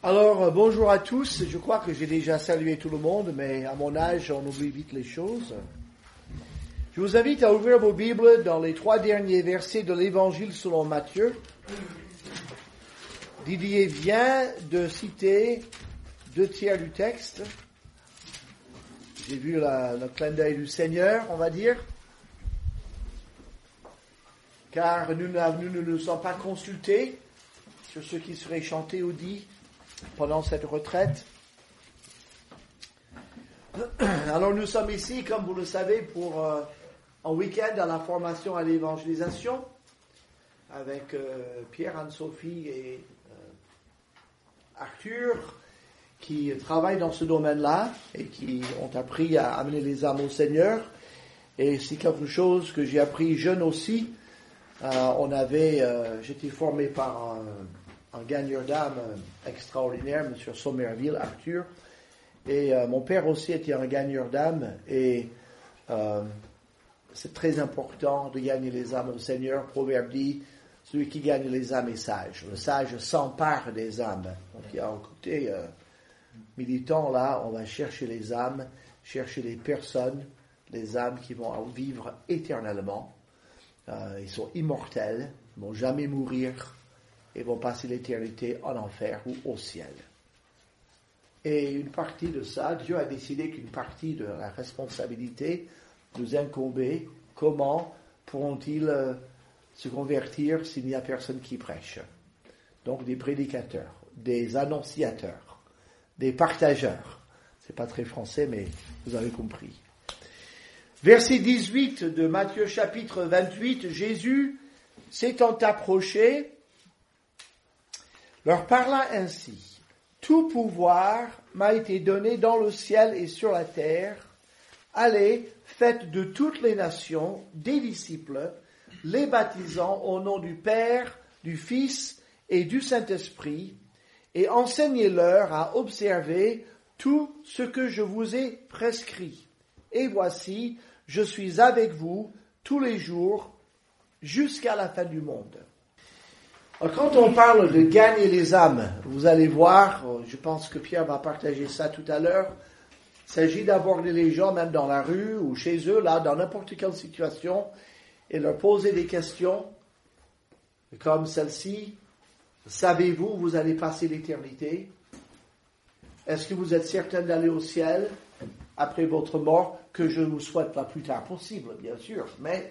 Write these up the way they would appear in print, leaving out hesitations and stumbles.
Alors, bonjour à tous. Je crois que j'ai déjà salué tout le monde, mais à mon âge, on oublie vite les choses. Je vous invite à ouvrir vos Bibles dans les 3 derniers versets de l'Évangile selon Matthieu. Didier vient de citer 2 tiers du texte. J'ai vu le clin d'œil du Seigneur, on va dire. Car nous ne nous sommes pas consultés sur ce qui serait chanté ou dit pendant cette retraite. Alors nous sommes ici, comme vous le savez, pour un week-end à la formation à l'évangélisation avec Pierre, Anne-Sophie et Arthur qui travaillent dans ce domaine-là et qui ont appris à amener les âmes au Seigneur. Et c'est quelque chose que j'ai appris jeune aussi. J'étais formé par un gagneur d'âme extraordinaire, M. Sommerville, Arthur. Et mon père aussi était un gagneur d'âme. Et c'est très important de gagner les âmes au Seigneur. Proverbe dit, celui qui gagne les âmes est sage. Le sage s'empare des âmes. Donc il y a un côté militant là, on va chercher les âmes, chercher les personnes, les âmes qui vont vivre éternellement. Ils sont immortels, ils ne vont jamais mourir et vont passer l'éternité en enfer ou au ciel. Et une partie de ça, Dieu a décidé qu'une partie de la responsabilité nous incombait. Comment pourront-ils se convertir s'il n'y a personne qui prêche? Donc des prédicateurs, des annonciateurs, des partageurs. C'est pas très français, mais vous avez compris. Verset 18 de Matthieu chapitre 28, Jésus s'étant approché, leur parla ainsi. Tout pouvoir m'a été donné dans le ciel et sur la terre. Allez, faites de toutes les nations des disciples, les baptisant au nom du Père, du Fils et du Saint-Esprit, et enseignez-leur à observer tout ce que je vous ai prescrit. Et voici, je suis avec vous tous les jours jusqu'à la fin du monde. Alors, quand on parle de gagner les âmes, vous allez voir, je pense que Pierre va partager ça tout à l'heure, il s'agit d'aborder les gens même dans la rue ou chez eux, là, dans n'importe quelle situation, et leur poser des questions comme celle-ci. Savez-vous où vous allez passer l'éternité? Est-ce que vous êtes certain d'aller au ciel après votre mort, que je vous souhaite la plus tard possible, bien sûr, mais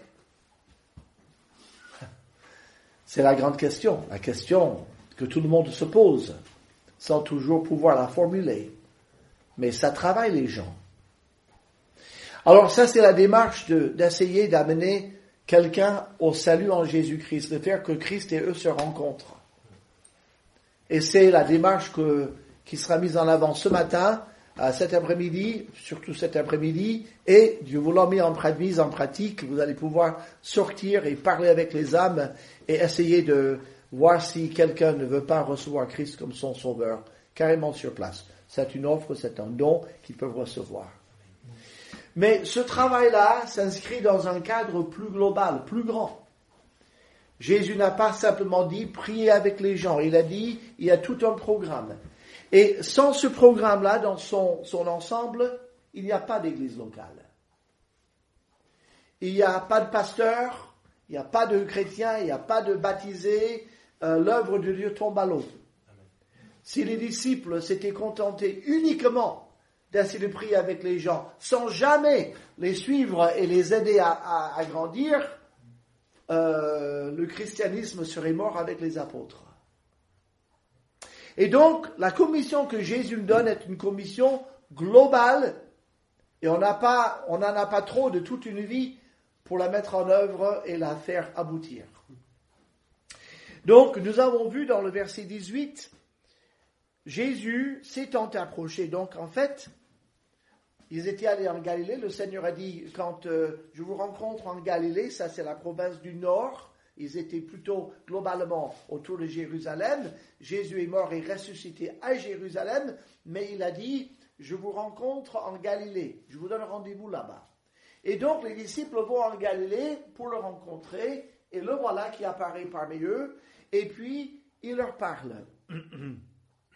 c'est la grande question, la question que tout le monde se pose, sans toujours pouvoir la formuler. Mais ça travaille les gens. Alors ça, c'est la démarche d'essayer d'amener quelqu'un au salut en Jésus-Christ, de faire que Christ et eux se rencontrent. Et c'est la démarche qui sera mise en avant ce matin, cet après-midi, surtout cet après-midi, et Dieu vous l'a mis en pratique, vous allez pouvoir sortir et parler avec les âmes et essayer de voir si quelqu'un ne veut pas recevoir Christ comme son sauveur, carrément sur place. C'est une offre, c'est un don qu'ils peuvent recevoir. Mais ce travail-là s'inscrit dans un cadre plus global, plus grand. Jésus n'a pas simplement dit « priez avec les gens », il a dit « il y a tout un programme ». Et sans ce programme-là, dans son ensemble, il n'y a pas d'église locale. Il n'y a pas de pasteur, il n'y a pas de chrétien, il n'y a pas de baptisé, l'œuvre de Dieu tombe à l'eau. Si les disciples s'étaient contentés uniquement d'essayer de prier avec les gens, sans jamais les suivre et les aider à grandir, le christianisme serait mort avec les apôtres. Et donc, la commission que Jésus nous donne est une commission globale, et on n'en a pas trop de toute une vie pour la mettre en œuvre et la faire aboutir. Donc, nous avons vu dans le verset 18, Jésus s'étant approché. Donc, en fait, ils étaient allés en Galilée. Le Seigneur a dit, quand je vous rencontre en Galilée, ça c'est la province du Nord. Ils étaient plutôt globalement autour de Jérusalem. Jésus est mort et ressuscité à Jérusalem, mais il a dit, je vous rencontre en Galilée, je vous donne rendez-vous là-bas. Et donc les disciples vont en Galilée pour le rencontrer, et le voilà qui apparaît parmi eux, et puis il leur parle.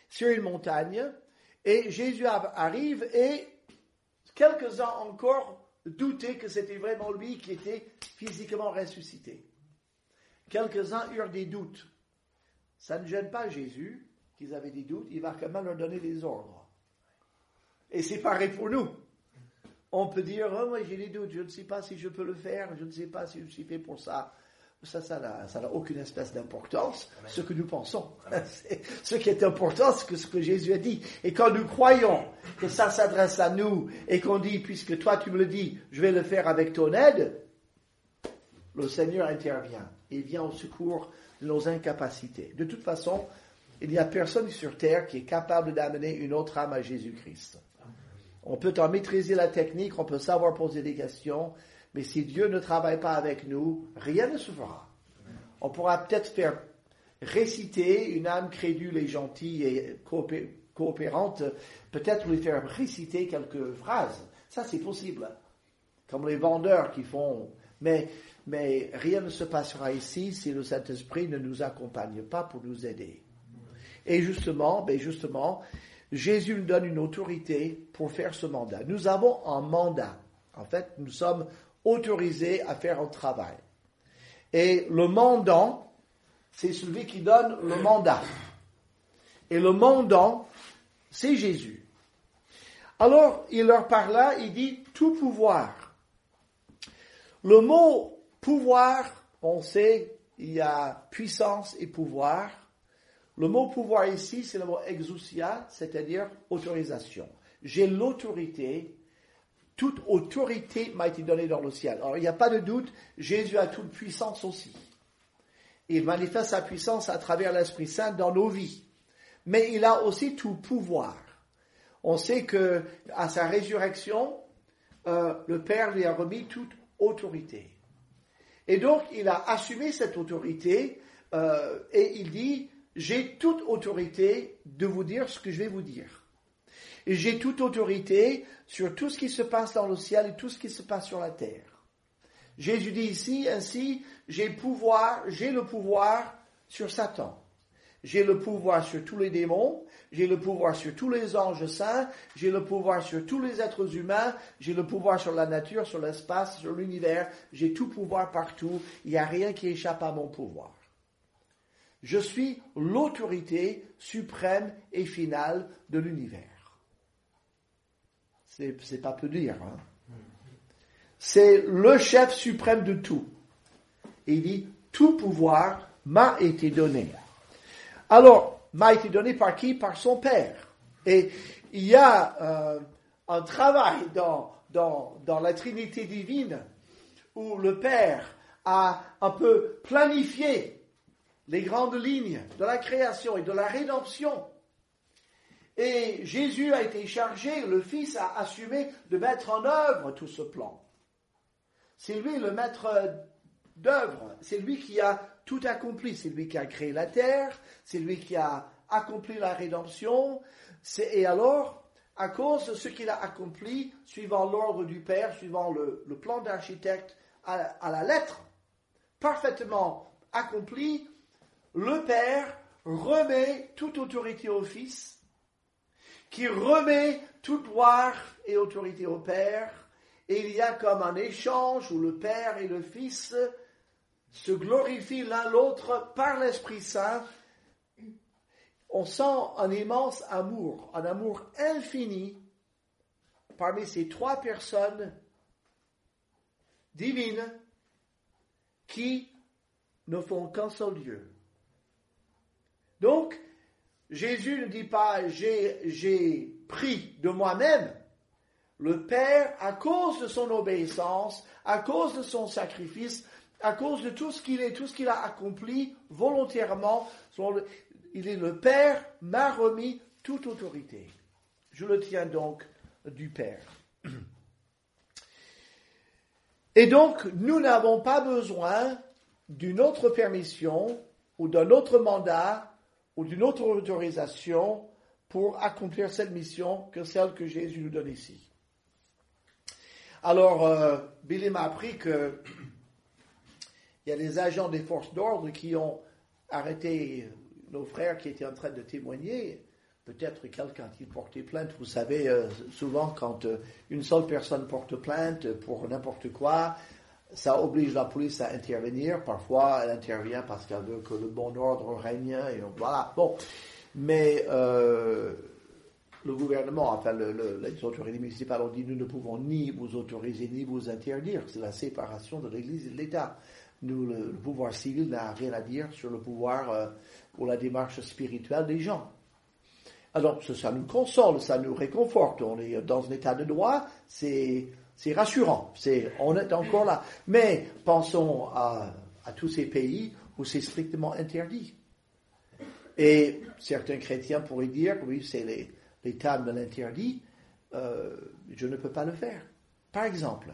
sur une montagne, et Jésus arrive, et quelques-uns encore doutaient que c'était vraiment lui qui était physiquement ressuscité. Quelques-uns eurent des doutes. Ça ne gêne pas Jésus qu'ils avaient des doutes, il va quand même leur donner des ordres. Et c'est pareil pour nous. On peut dire, oh, moi j'ai des doutes, je ne sais pas si je peux le faire, je ne sais pas si je suis fait pour ça. Ça n'a aucune espèce d'importance, ce que nous pensons. Ce qui est important, c'est ce que Jésus a dit. Et quand nous croyons que ça s'adresse à nous, et qu'on dit, puisque toi tu me le dis, je vais le faire avec ton aide, le Seigneur intervient. Il vient au secours de nos incapacités. De toute façon, il n'y a personne sur terre qui est capable d'amener une autre âme à Jésus-Christ. On peut en maîtriser la technique, on peut savoir poser des questions, mais si Dieu ne travaille pas avec nous, rien ne se fera. On pourra peut-être faire réciter une âme crédule et gentille et coopérante, peut-être lui faire réciter quelques phrases. Ça, c'est possible. Comme les vendeurs qui font... Mais rien ne se passera ici si le Saint-Esprit ne nous accompagne pas pour nous aider. Et justement, Jésus nous donne une autorité pour faire ce mandat. Nous avons un mandat. En fait, nous sommes autorisés à faire un travail. Et le mandant, c'est celui qui donne le mandat. Et le mandant, c'est Jésus. Alors, il leur parla, il dit « tout pouvoir ». Le mot « pouvoir », on sait, il y a puissance et pouvoir. Le mot pouvoir ici, c'est le mot exousia, c'est-à-dire autorisation. J'ai l'autorité, toute autorité m'a été donnée dans le ciel. Alors, il n'y a pas de doute, Jésus a toute puissance aussi. Il manifeste sa puissance à travers l'Esprit Saint dans nos vies. Mais il a aussi tout pouvoir. On sait que à sa résurrection, le Père lui a remis toute autorité. Et donc, il a assumé cette autorité et il dit... J'ai toute autorité de vous dire ce que je vais vous dire. Et j'ai toute autorité sur tout ce qui se passe dans le ciel et tout ce qui se passe sur la terre. Jésus dit ici, ainsi, j'ai le pouvoir sur Satan. J'ai le pouvoir sur tous les démons, j'ai le pouvoir sur tous les anges saints, j'ai le pouvoir sur tous les êtres humains, j'ai le pouvoir sur la nature, sur l'espace, sur l'univers, j'ai tout pouvoir partout, il n'y a rien qui échappe à mon pouvoir. Je suis l'autorité suprême et finale de l'univers. C'est pas peu dire, hein. C'est le chef suprême de tout. Et il dit, tout pouvoir m'a été donné. Alors, m'a été donné par qui? Par son Père. Et il y a un travail dans la Trinité divine où le Père a un peu planifié les grandes lignes de la création et de la rédemption. Et Jésus a été chargé, le Fils a assumé de mettre en œuvre tout ce plan. C'est lui le maître d'œuvre, c'est lui qui a tout accompli, c'est lui qui a créé la terre, c'est lui qui a accompli la rédemption. Et alors, à cause de ce qu'il a accompli, suivant l'ordre du Père, suivant le plan d'architecte à la lettre, parfaitement accompli, le Père remet toute autorité au Fils, qui remet toute gloire et autorité au Père, et il y a comme un échange où le Père et le Fils se glorifient l'un l'autre par l'Esprit Saint. On sent un immense amour, un amour infini parmi ces trois personnes divines qui ne font qu'un seul Dieu. Donc, Jésus ne dit pas « j'ai pris de moi-même ». Le Père, à cause de son obéissance, à cause de son sacrifice, à cause de tout ce qu'il est, tout ce qu'il a accompli volontairement, il est le Père, m'a remis toute autorité. Je le tiens donc du Père. Et donc, nous n'avons pas besoin d'une autre permission ou d'un autre mandat ou d'une autre autorisation pour accomplir cette mission que celle que Jésus nous donne ici. Alors, Billy m'a appris qu'il y a des agents des forces d'ordre qui ont arrêté nos frères qui étaient en train de témoigner peut-être quelqu'un qui portait plainte. Vous savez, souvent quand une seule personne porte plainte pour n'importe quoi, ça oblige la police à intervenir. Parfois, elle intervient parce qu'elle veut que le bon ordre règne. Et voilà. Bon, mais le gouvernement, enfin les autorités municipales ont dit nous ne pouvons ni vous autoriser ni vous interdire. C'est la séparation de l'Église et de l'État. Nous, le pouvoir civil n'a rien à dire sur le pouvoir ou la démarche spirituelle des gens. Alors, ça nous console, ça nous réconforte. On est dans un état de droit, c'est rassurant. On est encore là. Mais pensons à tous ces pays où c'est strictement interdit. Et certains chrétiens pourraient dire, oui, c'est l'État me l'interdit, je ne peux pas le faire. Par exemple,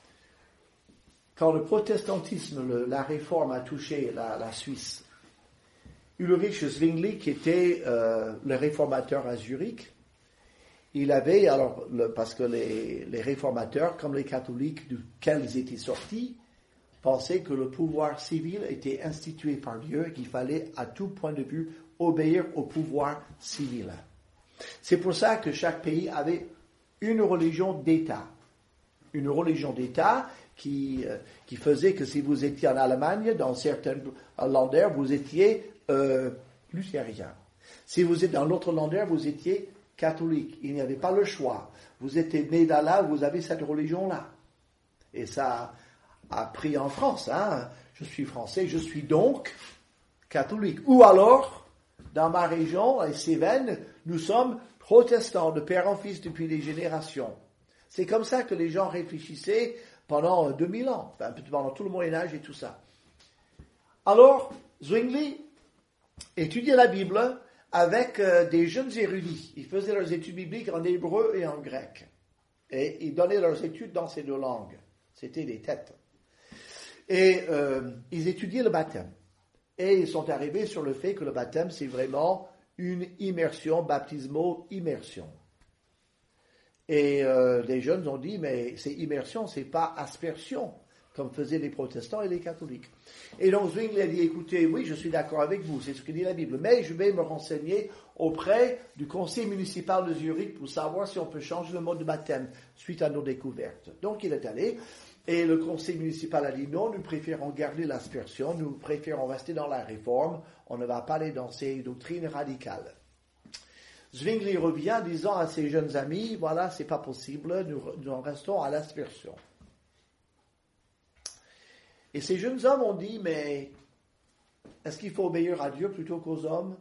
quand le protestantisme, la réforme a touché la Suisse, Ulrich Zwingli, qui était le réformateur à Zurich, il avait, parce que les réformateurs, comme les catholiques duquel ils étaient sortis, pensaient que le pouvoir civil était institué par Dieu et qu'il fallait, à tout point de vue, obéir au pouvoir civil. C'est pour ça que chaque pays avait une religion d'État. Une religion d'État qui faisait que si vous étiez en Allemagne, dans certains Länder, vous étiez luthérien. Si vous êtes dans l'autre Länder, vous étiez catholique. Il n'y avait pas le choix. Vous étiez né là, vous avez cette religion-là. Et ça a pris en France. Je suis français, je suis donc catholique. Ou alors, dans ma région, les Cévennes, nous sommes protestants de père en fils depuis des générations. C'est comme ça que les gens réfléchissaient pendant 2000 ans, pendant tout le Moyen-Âge et tout ça. Alors, Zwingli étudiait la Bible avec des jeunes érudits. Ils faisaient leurs études bibliques en hébreu et en grec. Et ils donnaient leurs études dans ces deux langues. C'était des têtes. Et ils étudiaient le baptême. Et ils sont arrivés sur le fait que le baptême, c'est vraiment une immersion, baptismo-immersion. Et les jeunes ont dit, mais c'est immersion, c'est pas aspersion, comme faisaient les protestants et les catholiques. Et donc Zwingli a dit, écoutez, oui, je suis d'accord avec vous, c'est ce que dit la Bible, mais je vais me renseigner auprès du conseil municipal de Zurich pour savoir si on peut changer le mode de baptême suite à nos découvertes. Donc il est allé, et le conseil municipal a dit, non, nous préférons garder l'aspersion, nous préférons rester dans la réforme, on ne va pas aller dans ces doctrines radicales. Zwingli revient disant à ses jeunes amis, voilà, c'est pas possible, nous en restons à l'aspersion. Et ces jeunes hommes ont dit, mais est-ce qu'il faut obéir à Dieu plutôt qu'aux hommes?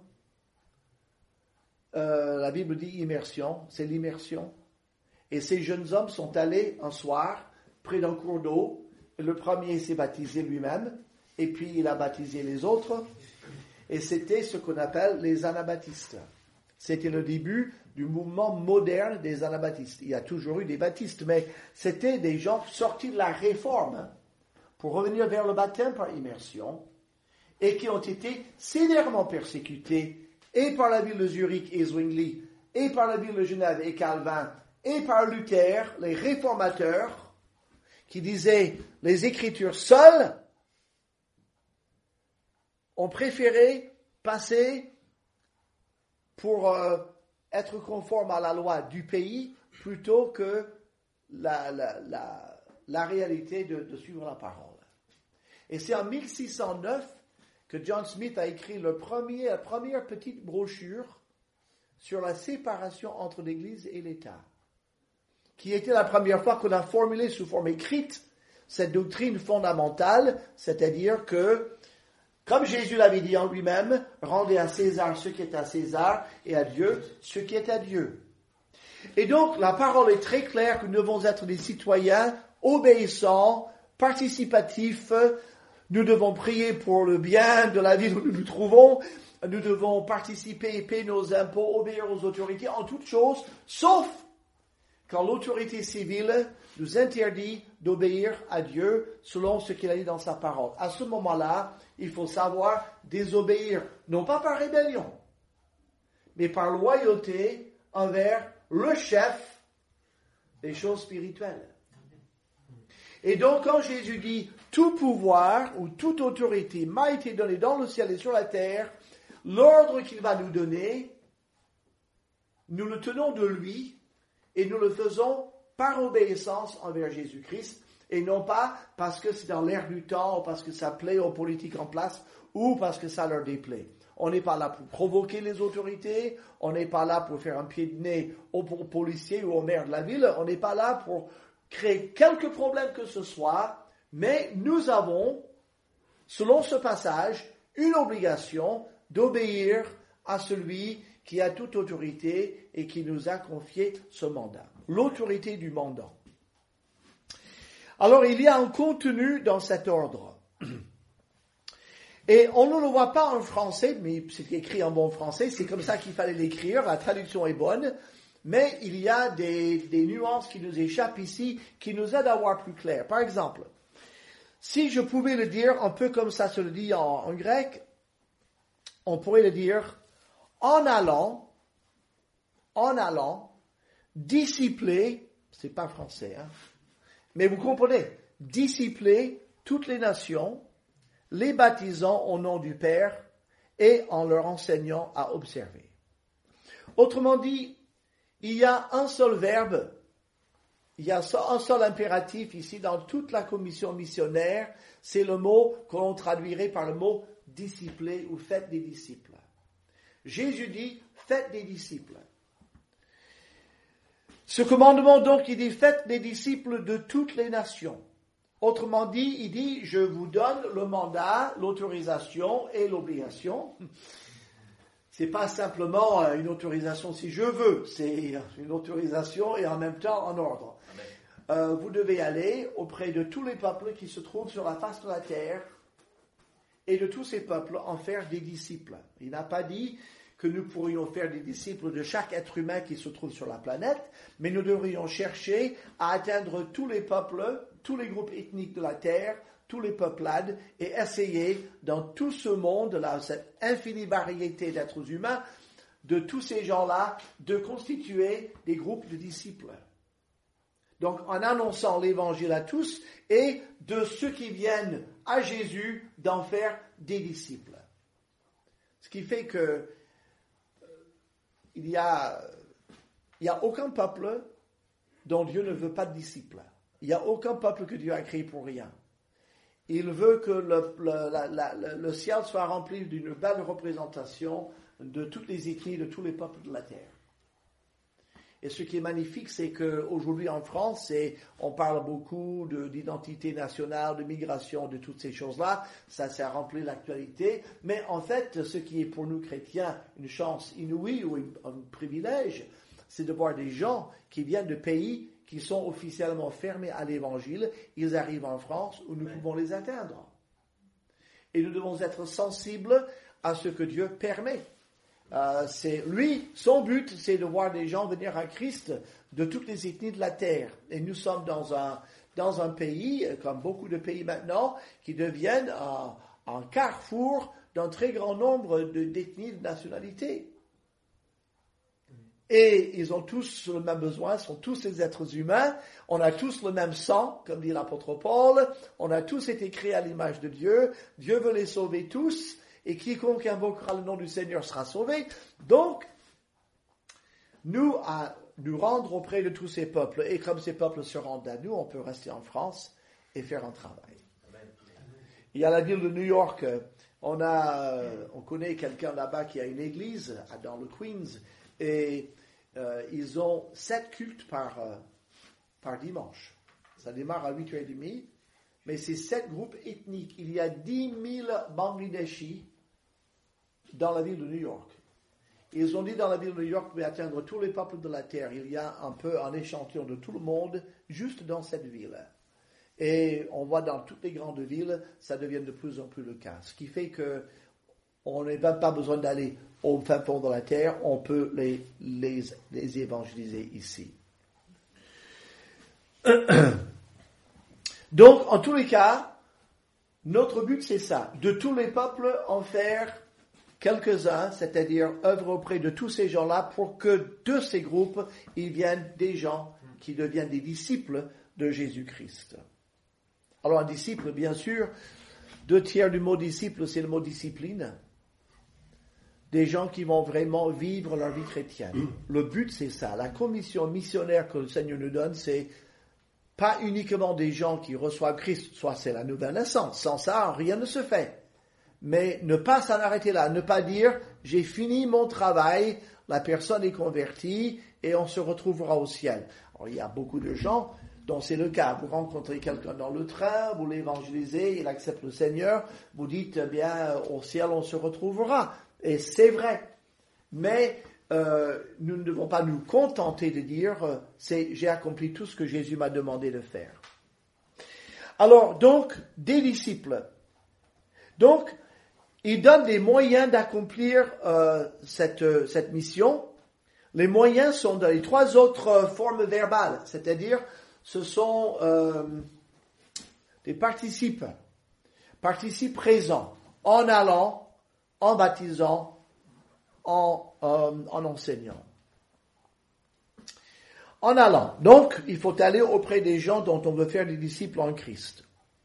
La Bible dit immersion, c'est l'immersion. Et ces jeunes hommes sont allés un soir près d'un cours d'eau. Le premier s'est baptisé lui-même, et puis il a baptisé les autres. Et c'était ce qu'on appelle les anabaptistes. C'était le début du mouvement moderne des anabaptistes. Il y a toujours eu des baptistes, mais c'était des gens sortis de la réforme pour revenir vers le baptême par immersion et qui ont été sévèrement persécutés et par la ville de Zurich et Zwingli, et par la ville de Genève et Calvin, et par Luther, les réformateurs, qui disaient les Écritures seules ont préféré passer pour être conforme à la loi du pays plutôt que la réalité de suivre la parole. Et c'est en 1609 que John Smith a écrit la première petite brochure sur la séparation entre l'Église et l'État, qui était la première fois qu'on a formulé sous forme écrite cette doctrine fondamentale, c'est-à-dire que, comme Jésus l'avait dit en lui-même, rendez à César ce qui est à César et à Dieu ce qui est à Dieu. Et donc, la parole est très claire que nous devons être des citoyens obéissants, participatifs. Nous devons prier pour le bien de la ville où nous nous trouvons. Nous devons participer et payer nos impôts, obéir aux autorités en toutes choses, sauf quand l'autorité civile nous interdit d'obéir à Dieu selon ce qu'il a dit dans sa parole. À ce moment-là, il faut savoir désobéir, non pas par rébellion, mais par loyauté envers le chef des choses spirituelles. Et donc, quand Jésus dit « Tout pouvoir ou toute autorité m'a été donné dans le ciel et sur la terre », l'ordre qu'il va nous donner, nous le tenons de lui et nous le faisons par obéissance envers Jésus-Christ et non pas parce que c'est dans l'air du temps ou parce que ça plaît aux politiques en place ou parce que ça leur déplaît. On n'est pas là pour provoquer les autorités, on n'est pas là pour faire un pied de nez aux policiers ou au maire de la ville, on n'est pas là pour créer quelque problème que ce soit, mais nous avons, selon ce passage, une obligation d'obéir à celui qui a toute autorité et qui nous a confié ce mandat. L'autorité du mandat. Alors, il y a un contenu dans cet ordre. Et on ne le voit pas en français, mais c'est écrit en bon français, c'est comme ça qu'il fallait l'écrire, la traduction est bonne, mais il y a des nuances qui nous échappent ici, qui nous aident à voir plus clair. Par exemple, si je pouvais le dire un peu comme ça se le dit en grec, on pourrait le dire en allant, discipler, c'est pas français, mais vous comprenez, discipler toutes les nations, les baptisant au nom du Père et en leur enseignant à observer. Autrement dit, il y a un seul verbe, il y a un seul impératif ici dans toute la commission missionnaire, c'est le mot qu'on traduirait par le mot discipler ou faites des disciples. Jésus dit, faites des disciples. Ce commandement donc, il dit, faites des disciples de toutes les nations. Autrement dit, il dit, je vous donne le mandat, l'autorisation et l'obligation. C'est pas simplement une autorisation si je veux, c'est une autorisation et en même temps en ordre. Vous devez aller auprès de tous les peuples qui se trouvent sur la face de la terre et de tous ces peuples en faire des disciples. Il n'a pas dit que nous pourrions faire des disciples de chaque être humain qui se trouve sur la planète, mais nous devrions chercher à atteindre tous les peuples, tous les groupes ethniques de la terre, tous les peuplades, et essayer dans tout ce monde, là, cette infinie variété d'êtres humains, de tous ces gens-là, de constituer des groupes de disciples. Donc, en annonçant l'évangile à tous, et de ceux qui viennent à Jésus, d'en faire des disciples. Ce qui fait que il y a aucun peuple dont Dieu ne veut pas de disciples. Il n'y a aucun peuple que Dieu a créé pour rien. Il veut que le ciel soit rempli d'une belle représentation de toutes les ethnies, de tous les peuples de la terre. Et ce qui est magnifique, c'est qu'aujourd'hui en France, on parle beaucoup d'identité nationale, de migration, de toutes ces choses-là. Ça remplit l'actualité. Mais en fait, ce qui est pour nous chrétiens une chance inouïe ou un privilège, c'est de voir des gens qui viennent de pays qui sont officiellement fermés à l'évangile. Ils arrivent en France où nous pouvons les atteindre. Et nous devons être sensibles à ce que Dieu permet. Son but, c'est de voir des gens venir à Christ de toutes les ethnies de la terre. Et nous sommes dans un pays, comme beaucoup de pays maintenant, qui deviennent un carrefour d'un très grand nombre d'ethnies, de nationalités. Et ils ont tous le même besoin, sont tous des êtres humains, on a tous le même sang, comme dit l'apôtre Paul, on a tous été créés à l'image de Dieu, Dieu veut les sauver tous, et quiconque invoquera le nom du Seigneur sera sauvé. Donc, nous rendre auprès de tous ces peuples, et comme ces peuples se rendent à nous, on peut rester en France et faire un travail. Il y a la ville de New York, on connaît quelqu'un là-bas qui a une église dans le Queens, et ils ont 7 cultes par dimanche. Ça démarre à 8h30, mais c'est 7 groupes ethniques. Il y a 10 000 Bangladeshis dans la ville de New York. Ils ont dit dans la ville de New York, mais atteindre tous les peuples de la terre. Il y a un peu un échantillon de tout le monde juste dans cette ville. Et on voit dans toutes les grandes villes, ça devient de plus en plus le cas. Ce qui fait que on n'a même pas besoin d'aller au fin fond de la terre, on peut les évangéliser ici. Donc, en tous les cas, notre but c'est ça, de tous les peuples en faire quelques-uns, c'est-à-dire œuvrer auprès de tous ces gens-là pour que de ces groupes, ils viennent des gens qui deviennent des disciples de Jésus-Christ. Alors un disciple, bien sûr, 2/3 du mot disciple, c'est le mot discipline. des gens qui vont vraiment vivre leur vie chrétienne. Le but, c'est ça. La commission missionnaire que le Seigneur nous donne, c'est pas uniquement des gens qui reçoivent Christ, soit c'est la nouvelle naissance. Sans ça, rien ne se fait. Mais ne pas s'en arrêter là, ne pas dire « j'ai fini mon travail, la personne est convertie et on se retrouvera au ciel ». Alors, il y a beaucoup de gens dont c'est le cas. Vous rencontrez quelqu'un dans le train, vous l'évangélisez, il accepte le Seigneur, vous dites « bien, au ciel on se retrouvera ». Et c'est vrai. Mais nous ne devons pas nous contenter de dire j'ai accompli tout ce que Jésus m'a demandé de faire. Alors, donc, des disciples. Donc, il donne des moyens d'accomplir cette mission. Les moyens sont dans les 3 autres formes verbales, c'est-à-dire ce sont des participes présents, en allant, en baptisant, en enseignant. En allant. Donc, il faut aller auprès des gens dont on veut faire des disciples en Christ.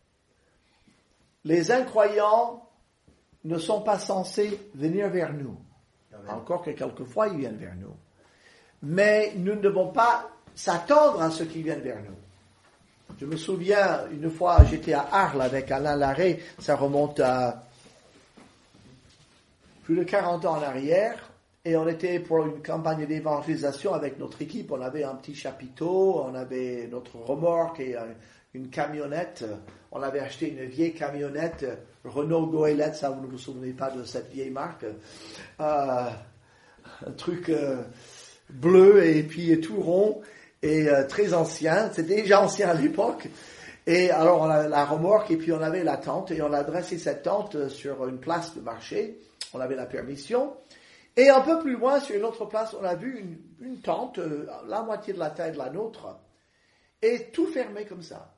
Les incroyants ne sont pas censés venir vers nous. Amen. Encore que quelquefois, ils viennent vers nous. Mais nous ne devons pas s'attendre à ce qu'ils viennent vers nous. Je me souviens, une fois, j'étais à Arles avec Alain Larrey, ça remonte à plus de 40 ans en arrière, et on était pour une campagne d'évangélisation avec notre équipe. On avait un petit chapiteau, on avait notre remorque et une camionnette. On avait acheté une vieille camionnette Renault Goélette, ça vous ne vous souvenez pas de cette vieille marque, un truc bleu et puis tout rond et très ancien. C'était déjà ancien à l'époque. Et alors on avait la remorque et puis on avait la tente et on a dressé cette tente sur une place de marché. On avait la permission. Et un peu plus loin, sur une autre place, on a vu une tente, la moitié de la taille de la nôtre, et tout fermé comme ça.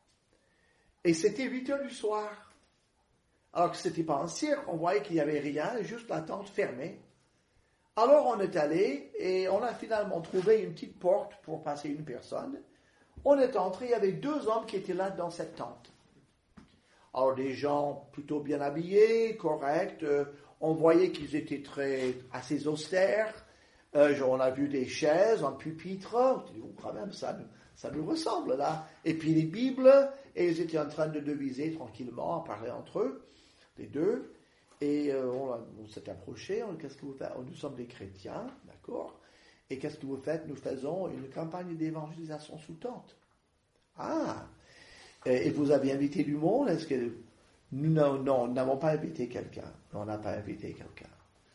Et c'était 8h du soir. Alors que c'était pas un cirque, on voyait qu'il n'y avait rien, juste la tente fermée. Alors on est allé, et on a finalement trouvé une petite porte pour passer une personne. On est entré, il y avait 2 hommes qui étaient là dans cette tente. Alors des gens plutôt bien habillés, corrects, on voyait qu'ils étaient assez austères. On a vu des chaises, un pupitre. On dit, oh, quand même, ça nous ressemble là. Et puis les Bibles, et ils étaient en train de deviser tranquillement, à parler entre eux, les deux. Et on s'est approché. Qu'est-ce que vous faites? Nous sommes des chrétiens, d'accord. Et qu'est-ce que vous faites? Nous faisons une campagne d'évangélisation sous tente. Ah! Et vous avez invité du monde? Est-ce que non, nous n'avons pas invité quelqu'un. On n'a pas invité quelqu'un.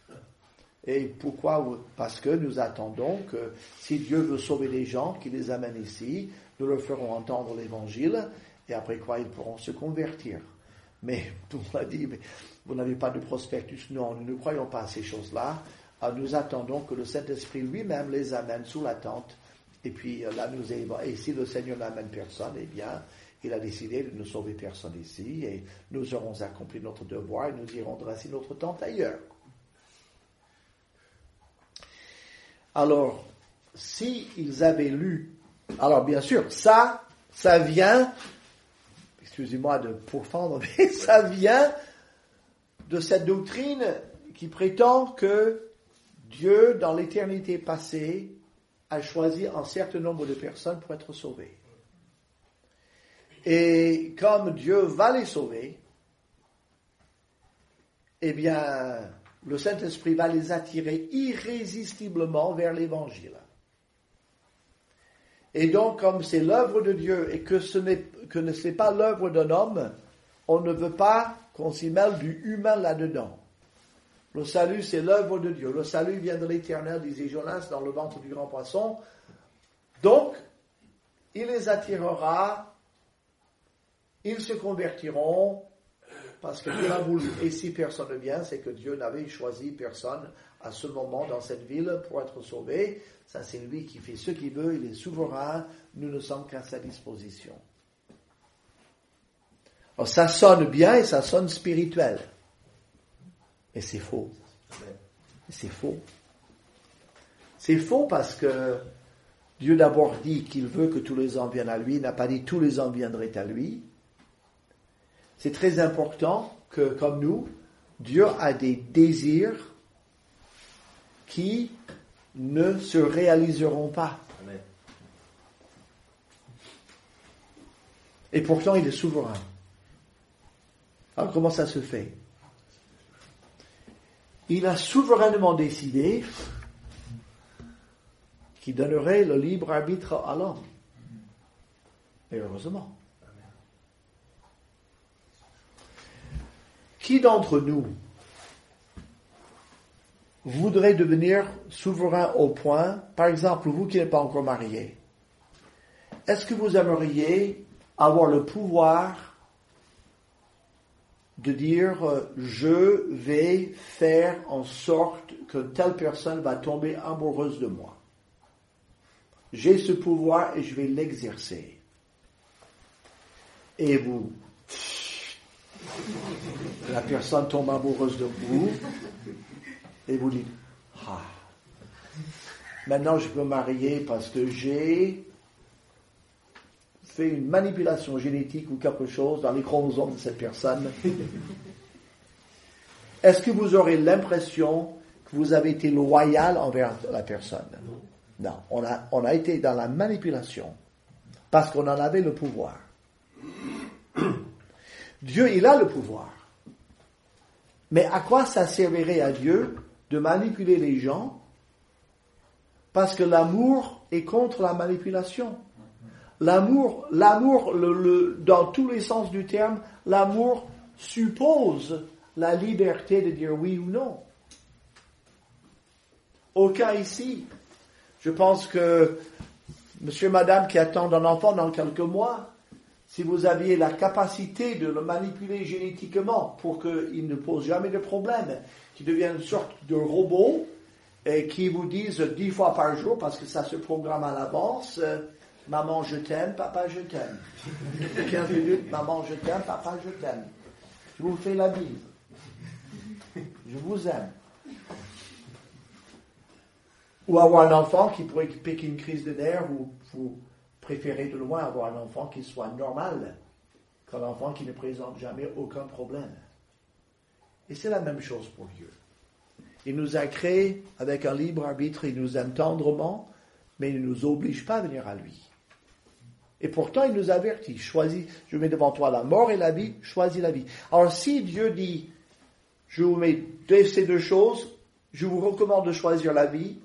Et pourquoi? Parce que nous attendons que si Dieu veut sauver les gens, qu'il les amène ici, nous leur ferons entendre l'évangile, et après quoi ils pourront se convertir. Mais on m'a dit, mais vous n'avez pas de prospectus? Non, nous ne croyons pas à ces choses-là. Nous attendons que le Saint-Esprit lui-même les amène sous la tente, et puis là nous aidons. Et si le Seigneur n'amène personne, eh bien, il a décidé de ne sauver personne ici, et nous aurons accompli notre devoir, et nous irons dresser notre tente ailleurs. Alors, si ils avaient lu, alors bien sûr, ça vient, excusez-moi de pourfendre, mais ça vient de cette doctrine qui prétend que Dieu, dans l'éternité passée, a choisi un certain nombre de personnes pour être sauvées. Et comme Dieu va les sauver, eh bien, le Saint-Esprit va les attirer irrésistiblement vers l'Évangile. Et donc, comme c'est l'œuvre de Dieu et que ce n'est pas l'œuvre d'un homme, on ne veut pas qu'on s'y mêle du humain là-dedans. Le salut, c'est l'œuvre de Dieu. Le salut vient de l'Éternel, disait Jonas, dans le ventre du grand poisson. Donc, il les attirera, ils se convertiront, parce que Dieu a voulu. Et si personne ne vient, c'est que Dieu n'avait choisi personne à ce moment dans cette ville pour être sauvé. Ça, c'est lui qui fait ce qu'il veut, il est souverain, nous ne sommes qu'à sa disposition. Alors, ça sonne bien et ça sonne spirituel. Et c'est faux. Et c'est faux. C'est faux parce que Dieu d'abord dit qu'il veut que tous les hommes viennent à lui, il n'a pas dit tous les hommes viendraient à lui. C'est très important que, comme nous, Dieu a des désirs qui ne se réaliseront pas. Amen. Et pourtant, il est souverain. Alors, comment ça se fait? Il a souverainement décidé qu'il donnerait le libre arbitre à l'homme. Et heureusement. Qui d'entre nous voudrait devenir souverain au point, par exemple, vous qui n'êtes pas encore marié, est-ce que vous aimeriez avoir le pouvoir de dire je vais faire en sorte que telle personne va tomber amoureuse de moi? J'ai ce pouvoir et je vais l'exercer. Et vous, la personne tombe amoureuse de vous et vous dites maintenant je peux me marier parce que j'ai fait une manipulation génétique ou quelque chose dans les chromosomes de cette personne. Est-ce que vous aurez l'impression que vous avez été loyal envers la personne? Non, on a été dans la manipulation parce qu'on en avait le pouvoir. Dieu, il a le pouvoir. Mais à quoi ça servirait à Dieu de manipuler les gens? Parce que l'amour est contre la manipulation. L'amour, dans tous les sens du terme, l'amour suppose la liberté de dire oui ou non. Aucun ici. Je pense que monsieur, madame qui attendent un enfant dans quelques mois, si vous aviez la capacité de le manipuler génétiquement pour qu'il ne pose jamais de problème, qu'il devienne une sorte de robot et qui vous dise 10 fois par jour, parce que ça se programme à l'avance, maman je t'aime, papa je t'aime. 15 minutes, maman je t'aime, papa je t'aime. Je vous fais la bise. Je vous aime. Ou avoir un enfant qui pourrait piquer une crise de nerfs, ou vous préférez de loin avoir un enfant qui soit normal qu'un enfant qui ne présente jamais aucun problème. Et c'est la même chose pour Dieu. Il nous a créés avec un libre arbitre, il nous aime tendrement, mais il ne nous oblige pas à venir à lui. Et pourtant, il nous avertit, choisis, je mets devant toi la mort et la vie, choisis la vie. Alors si Dieu dit, je vous mets ces deux choses, je vous recommande de choisir la vie,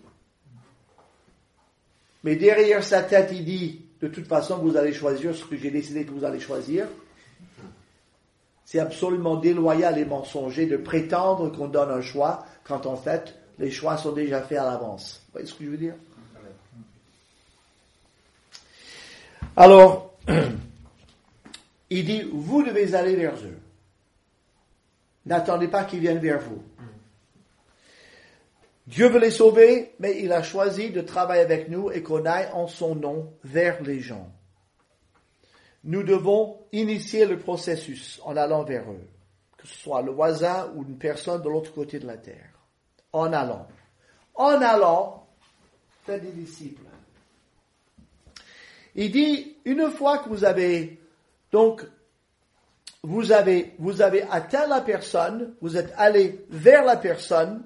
mais derrière sa tête, il dit, de toute façon, vous allez choisir ce que j'ai décidé que vous allez choisir. C'est absolument déloyal et mensonger de prétendre qu'on donne un choix, quand en fait, les choix sont déjà faits à l'avance. Vous voyez ce que je veux dire? Alors, il dit, vous devez aller vers eux. N'attendez pas qu'ils viennent vers vous. Dieu veut les sauver, mais il a choisi de travailler avec nous et qu'on aille en son nom vers les gens. Nous devons initier le processus en allant vers eux, que ce soit le voisin ou une personne de l'autre côté de la terre. En allant, faites des disciples. Il dit, une fois que vous avez atteint la personne, vous êtes allé vers la personne,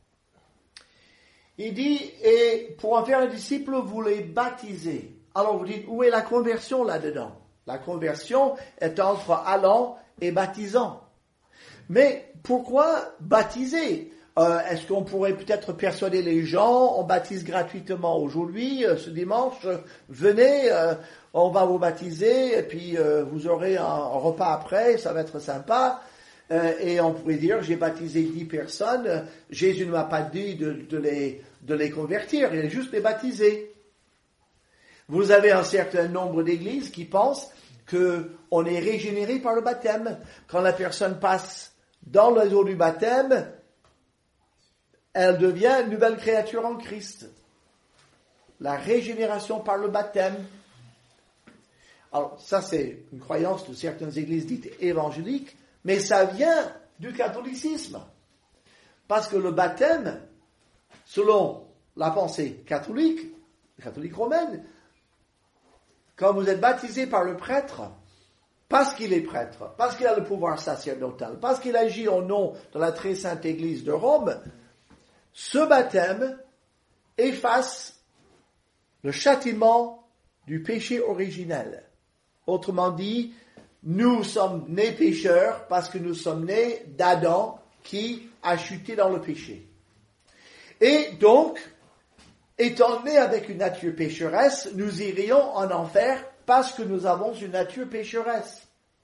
il dit, et pour en faire un disciple, vous les baptisez. Alors vous dites, où est la conversion là-dedans? La conversion est entre allant et baptisant. Mais pourquoi baptiser? Est-ce qu'on pourrait peut-être persuader les gens, on baptise gratuitement aujourd'hui, ce dimanche, venez, on va vous baptiser, et puis vous aurez un repas après, ça va être sympa. Et on pourrait dire, j'ai baptisé 10 personnes, Jésus ne m'a pas dit de les convertir, il a juste les baptiser. Vous avez un certain nombre d'églises qui pensent qu'on est régénéré par le baptême. Quand la personne passe dans les eaux du baptême, elle devient une nouvelle créature en Christ. La régénération par le baptême. Alors, ça c'est une croyance de certaines églises dites évangéliques, mais ça vient du catholicisme. Parce que le baptême, selon la pensée catholique romaine, quand vous êtes baptisé par le prêtre, parce qu'il est prêtre, parce qu'il a le pouvoir sacerdotal, parce qu'il agit au nom de la très sainte Église de Rome, ce baptême efface le châtiment du péché originel. Autrement dit, nous sommes nés pécheurs parce que nous sommes nés d'Adam qui a chuté dans le péché. Et donc, étant nés avec une nature pécheresse, nous irions en enfer parce que nous avons une nature pécheresse.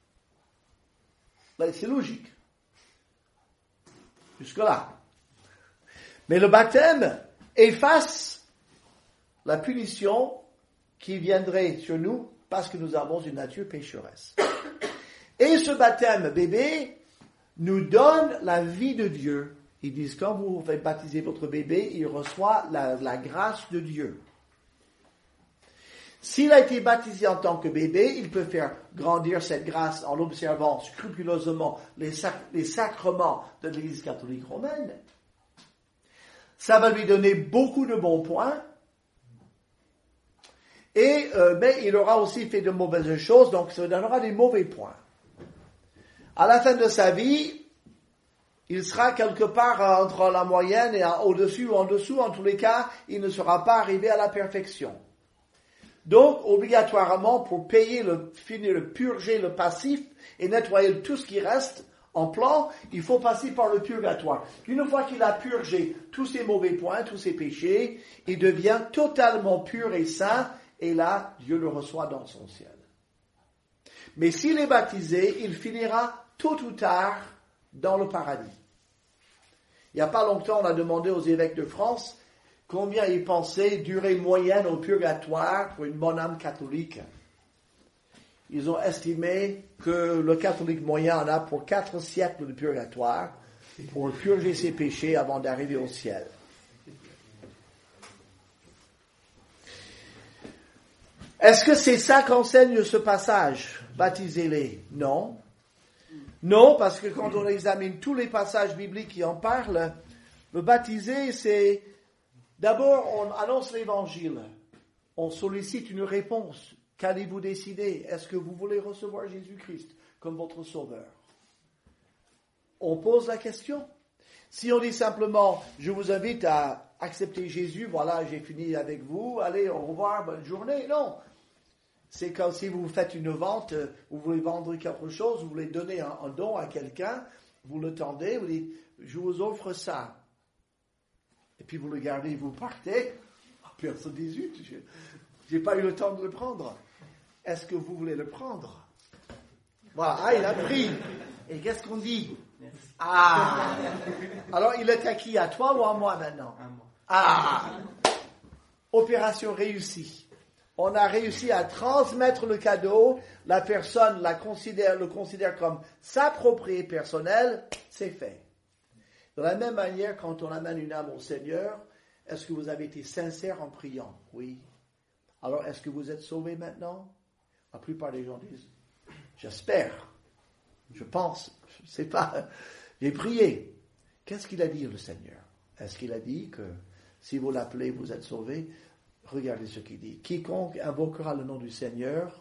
Ben, c'est logique. Jusque-là. Mais le baptême efface la punition qui viendrait sur nous parce que nous avons une nature pécheresse. Et ce baptême bébé nous donne la vie de Dieu. Ils disent, quand vous faites baptiser votre bébé, il reçoit la grâce de Dieu. S'il a été baptisé en tant que bébé, il peut faire grandir cette grâce en observant scrupuleusement les sacrements de l'Église catholique romaine. Ça va lui donner beaucoup de bons points. Mais il aura aussi fait de mauvaises choses, donc ça lui donnera des mauvais points. À la fin de sa vie, il sera quelque part entre la moyenne et au-dessus ou en dessous. En tous les cas, il ne sera pas arrivé à la perfection. Donc, obligatoirement, pour purger le passif et nettoyer tout ce qui reste en plan, il faut passer par le purgatoire. Une fois qu'il a purgé tous ses mauvais points, tous ses péchés, il devient totalement pur et saint, et là, Dieu le reçoit dans son ciel. Mais s'il est baptisé, il finira tôt ou tard dans le paradis. Il n'y a pas longtemps, on a demandé aux évêques de France combien ils pensaient durée moyenne au purgatoire pour une bonne âme catholique. Ils ont estimé que le catholique moyen en a pour 4 siècles de purgatoire pour purger ses péchés avant d'arriver au ciel. Est-ce que c'est ça qu'enseigne ce passage? Baptisez-les. Non. Non, parce que quand on examine tous les passages bibliques qui en parlent, le baptiser, c'est d'abord on annonce l'évangile, on sollicite une réponse. Qu'allez-vous décider? Est-ce que vous voulez recevoir Jésus-Christ comme votre sauveur? On pose la question. Si on dit simplement, je vous invite à accepter Jésus, voilà, j'ai fini avec vous, allez, au revoir, bonne journée, non. C'est comme si vous faites une vente, vous voulez vendre quelque chose, vous voulez donner un don à quelqu'un, vous le tendez, vous dites, je vous offre ça. Et puis vous le gardez, vous partez. Personne dit, zut, j'ai pas eu le temps de le prendre. Est-ce que vous voulez le prendre? Voilà, il a pris. Et qu'est-ce qu'on dit? Ah! Alors il est à qui? À toi ou à moi maintenant? À moi. Ah! Opération réussie. On a réussi à transmettre le cadeau, la personne le considère comme sa propriété personnelle, c'est fait. De la même manière, quand on amène une âme au Seigneur, est-ce que vous avez été sincère en priant? Oui. Alors, est-ce que vous êtes sauvé maintenant? La plupart des gens disent, j'espère, je pense, je ne sais pas, j'ai prié. Qu'est-ce qu'il a dit le Seigneur? Est-ce qu'il a dit que si vous l'appelez, vous êtes sauvé? Regardez ce qu'il dit. Quiconque invoquera le nom du Seigneur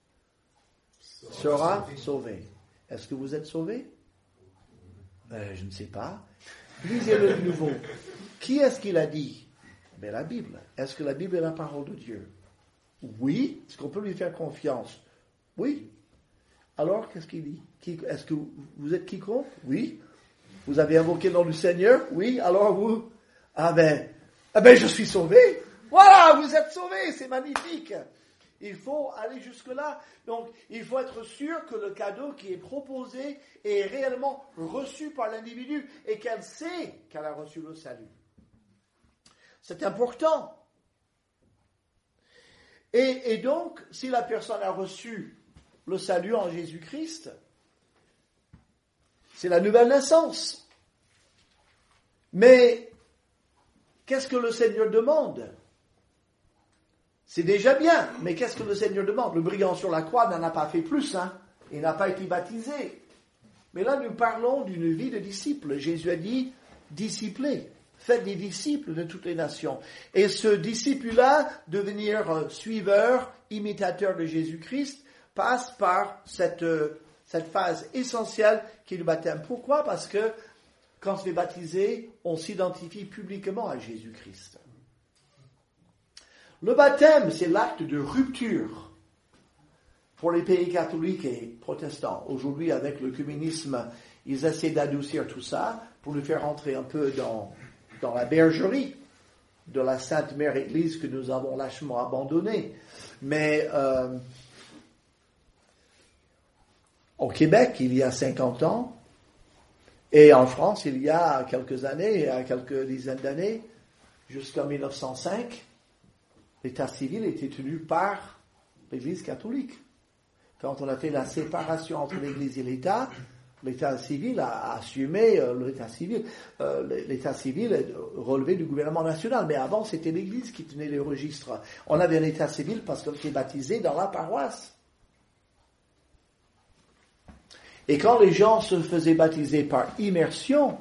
sera sauvé. Est-ce que vous êtes sauvé? Je ne sais pas. Lisez-le de nouveau. Qui est-ce qu'il a dit? La Bible. Est-ce que la Bible est la parole de Dieu? Oui. Est-ce qu'on peut lui faire confiance? Oui. Alors, qu'est-ce qu'il dit? Est-ce que vous êtes quiconque? Oui. Vous avez invoqué le nom du Seigneur? Oui. Alors vous? Je suis sauvé. Voilà, vous êtes sauvés, c'est magnifique. Il faut aller jusque-là. Donc, il faut être sûr que le cadeau qui est proposé est réellement reçu par l'individu et qu'elle sait qu'elle a reçu le salut. C'est important. Et donc, si la personne a reçu le salut en Jésus-Christ, c'est la nouvelle naissance. Mais, qu'est-ce que le Seigneur demande? C'est déjà bien, mais qu'est-ce que le Seigneur demande? Le brigand sur la croix n'en a pas fait plus, il n'a pas été baptisé. Mais là, nous parlons d'une vie de disciple. Jésus a dit, disciplez, faites des disciples de toutes les nations. Et ce disciple-là, devenir suiveur, imitateur de Jésus-Christ, passe par cette phase essentielle qui est le baptême. Pourquoi? Parce que quand on se fait baptiser, on s'identifie publiquement à Jésus-Christ. Le baptême, c'est l'acte de rupture pour les pays catholiques et protestants. Aujourd'hui, avec le communisme, ils essaient d'adoucir tout ça pour nous faire entrer un peu dans la bergerie de la Sainte Mère Église que nous avons lâchement abandonnée. Mais au Québec, il y a 50 ans, et en France, il y a quelques années, quelques dizaines d'années, jusqu'en 1905, l'état civil était tenu par l'Église catholique. Quand on a fait la séparation entre l'Église et l'État, l'état civil a assumé l'état civil. L'état civil est relevé du gouvernement national, mais avant c'était l'Église qui tenait les registres. On avait un état civil parce qu'on était baptisé dans la paroisse. Et quand les gens se faisaient baptiser par immersion,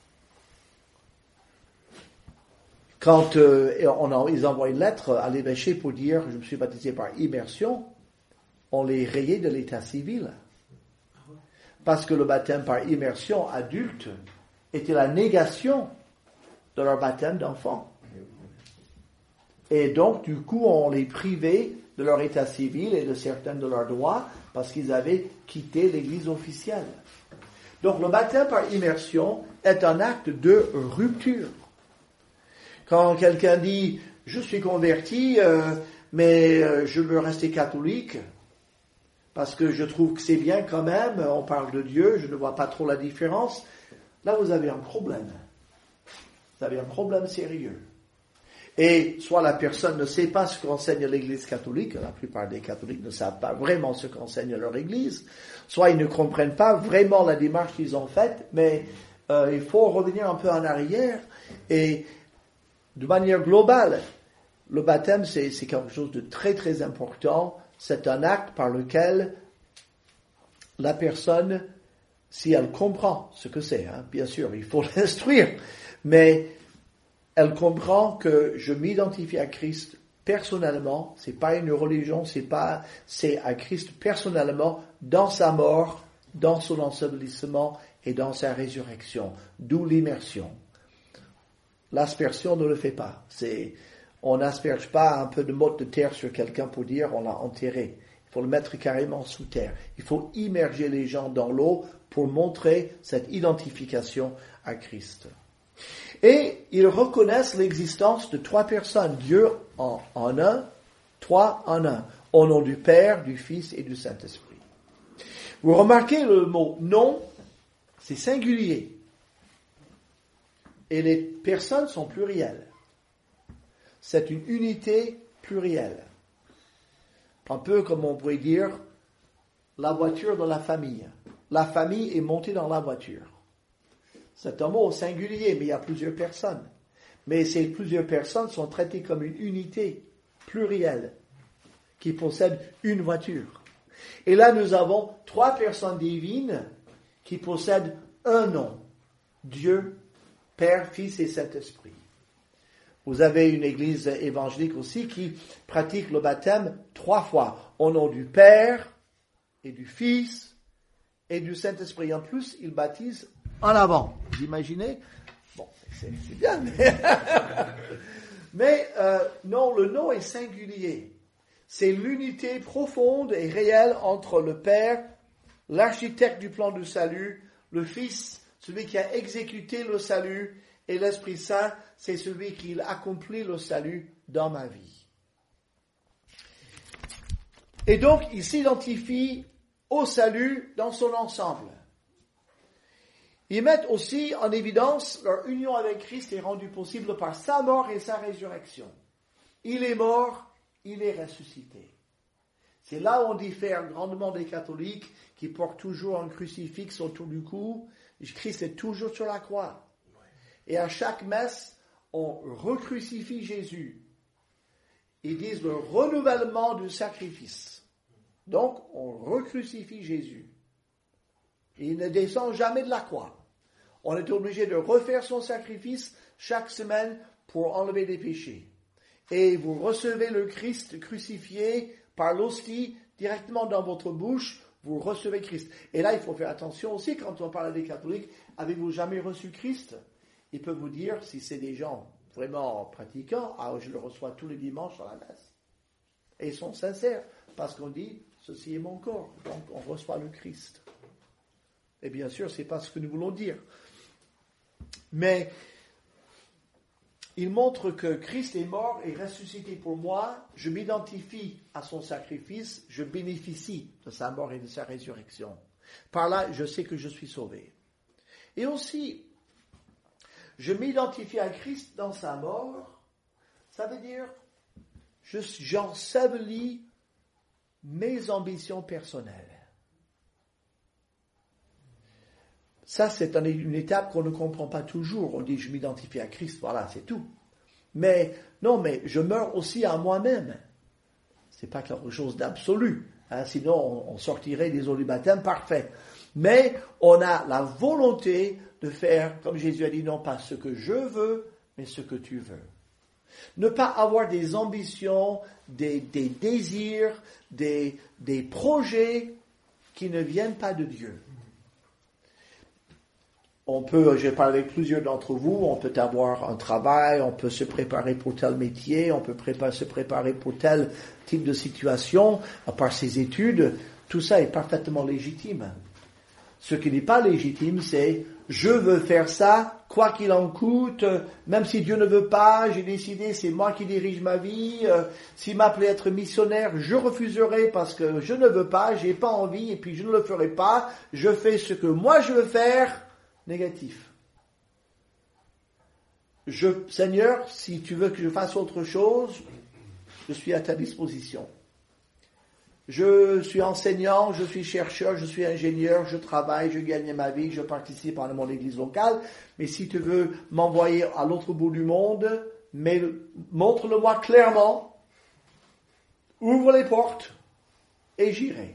quand ils envoient une lettre à l'évêché pour dire « je me suis baptisé par immersion », on les rayait de l'état civil. Parce que le baptême par immersion adulte était la négation de leur baptême d'enfant. Et donc, du coup, on les privait de leur état civil et de certains de leurs droits parce qu'ils avaient quitté l'Église officielle. Donc, le baptême par immersion est un acte de rupture. Quand quelqu'un dit « je suis converti, mais je veux rester catholique », parce que je trouve que c'est bien quand même, on parle de Dieu, je ne vois pas trop la différence. Là, vous avez un problème. Vous avez un problème sérieux. Et soit la personne ne sait pas ce qu'enseigne l'Église catholique, la plupart des catholiques ne savent pas vraiment ce qu'enseigne leur Église, soit ils ne comprennent pas vraiment la démarche qu'ils ont faite, mais il faut revenir un peu en arrière. Et de manière globale, le baptême, c'est quelque chose de très très important. C'est un acte par lequel la personne, si elle comprend ce que c'est, bien sûr, il faut l'instruire, mais elle comprend que je m'identifie à Christ personnellement, c'est pas une religion, c'est à Christ personnellement, dans sa mort, dans son ensevelissement et dans sa résurrection, d'où l'immersion. L'aspersion ne le fait pas, on n'asperge pas un peu de motte de terre sur quelqu'un pour dire on l'a enterré. Il faut le mettre carrément sous terre. Il faut immerger les gens dans l'eau pour montrer cette identification à Christ. Et ils reconnaissent l'existence de 3 personnes, Dieu en un, 3 en un, au nom du Père, du Fils et du Saint-Esprit. Vous remarquez le mot « nom », c'est singulier. Et les personnes sont plurielles. C'est une unité plurielle. Un peu comme on pourrait dire la voiture de la famille. La famille est montée dans la voiture. C'est un mot singulier, mais il y a plusieurs personnes. Mais ces plusieurs personnes sont traitées comme une unité plurielle qui possède une voiture. Et là, nous avons 3 personnes divines qui possèdent un nom. Dieu, Père, Fils et Saint-Esprit. Vous avez une église évangélique aussi qui pratique le baptême 3 fois. Au nom du Père et du Fils et du Saint-Esprit. En plus, ils baptisent en avant. Vous imaginez? Bon, c'est bien. Mais non, le nom est singulier. C'est l'unité profonde et réelle entre le Père, l'architecte du plan du salut, le Fils, celui qui a exécuté le salut, et l'Esprit Saint, c'est celui qui accomplit le salut dans ma vie. Et donc, ils s'identifient au salut dans son ensemble. Ils mettent aussi en évidence leur union avec Christ est rendue possible par sa mort et sa résurrection. Il est mort, il est ressuscité. C'est là où on diffère grandement des catholiques qui portent toujours un crucifix autour du cou. Christ est toujours sur la croix. Et à chaque messe, on recrucifie Jésus. Ils disent le renouvellement du sacrifice. Donc, on recrucifie Jésus. Il ne descend jamais de la croix. On est obligé de refaire son sacrifice chaque semaine pour enlever les péchés. Et vous recevez le Christ crucifié par l'hostie directement dans votre bouche Vous recevez Christ. Et là, il faut faire attention aussi quand on parle des catholiques. Avez-vous jamais reçu Christ? Ils peuvent vous dire, si c'est des gens vraiment pratiquants, je le reçois tous les dimanches à la messe. Et ils sont sincères, parce qu'on dit, ceci est mon corps. Donc, on reçoit le Christ. Et bien sûr, c'est pas ce que nous voulons dire. Mais, il montre que Christ est mort et ressuscité pour moi. Je m'identifie à son sacrifice. Je bénéficie de sa mort et de sa résurrection. Par là, je sais que je suis sauvé. Et aussi, je m'identifie à Christ dans sa mort. Ça veut dire, j'ensevelis mes ambitions personnelles. Ça, c'est une étape qu'on ne comprend pas toujours. On dit, je m'identifie à Christ, voilà, c'est tout. Mais, non, mais je meurs aussi à moi-même. C'est pas quelque chose d'absolu. Sinon, on sortirait des eaux du baptême parfait. Mais, on a la volonté de faire, comme Jésus a dit, non pas ce que je veux, mais ce que tu veux. Ne pas avoir des ambitions, des désirs, des projets qui ne viennent pas de Dieu. J'ai parlé avec plusieurs d'entre vous, on peut avoir un travail, on peut se préparer pour tel métier, on peut se préparer pour tel type de situation, à part ses études, tout ça est parfaitement légitime. Ce qui n'est pas légitime, c'est je veux faire ça, quoi qu'il en coûte, même si Dieu ne veut pas, j'ai décidé, c'est moi qui dirige ma vie, s'il m'appelait être missionnaire, je refuserai parce que je ne veux pas, j'ai pas envie, et puis je ne le ferai pas, je fais ce que moi je veux faire. Négatif. Seigneur, si tu veux que je fasse autre chose, je suis à ta disposition. Je suis enseignant, je suis chercheur, je suis ingénieur, je travaille, je gagne ma vie, je participe à mon église locale, mais si tu veux m'envoyer à l'autre bout du monde, montre-le-moi clairement, ouvre les portes et j'irai.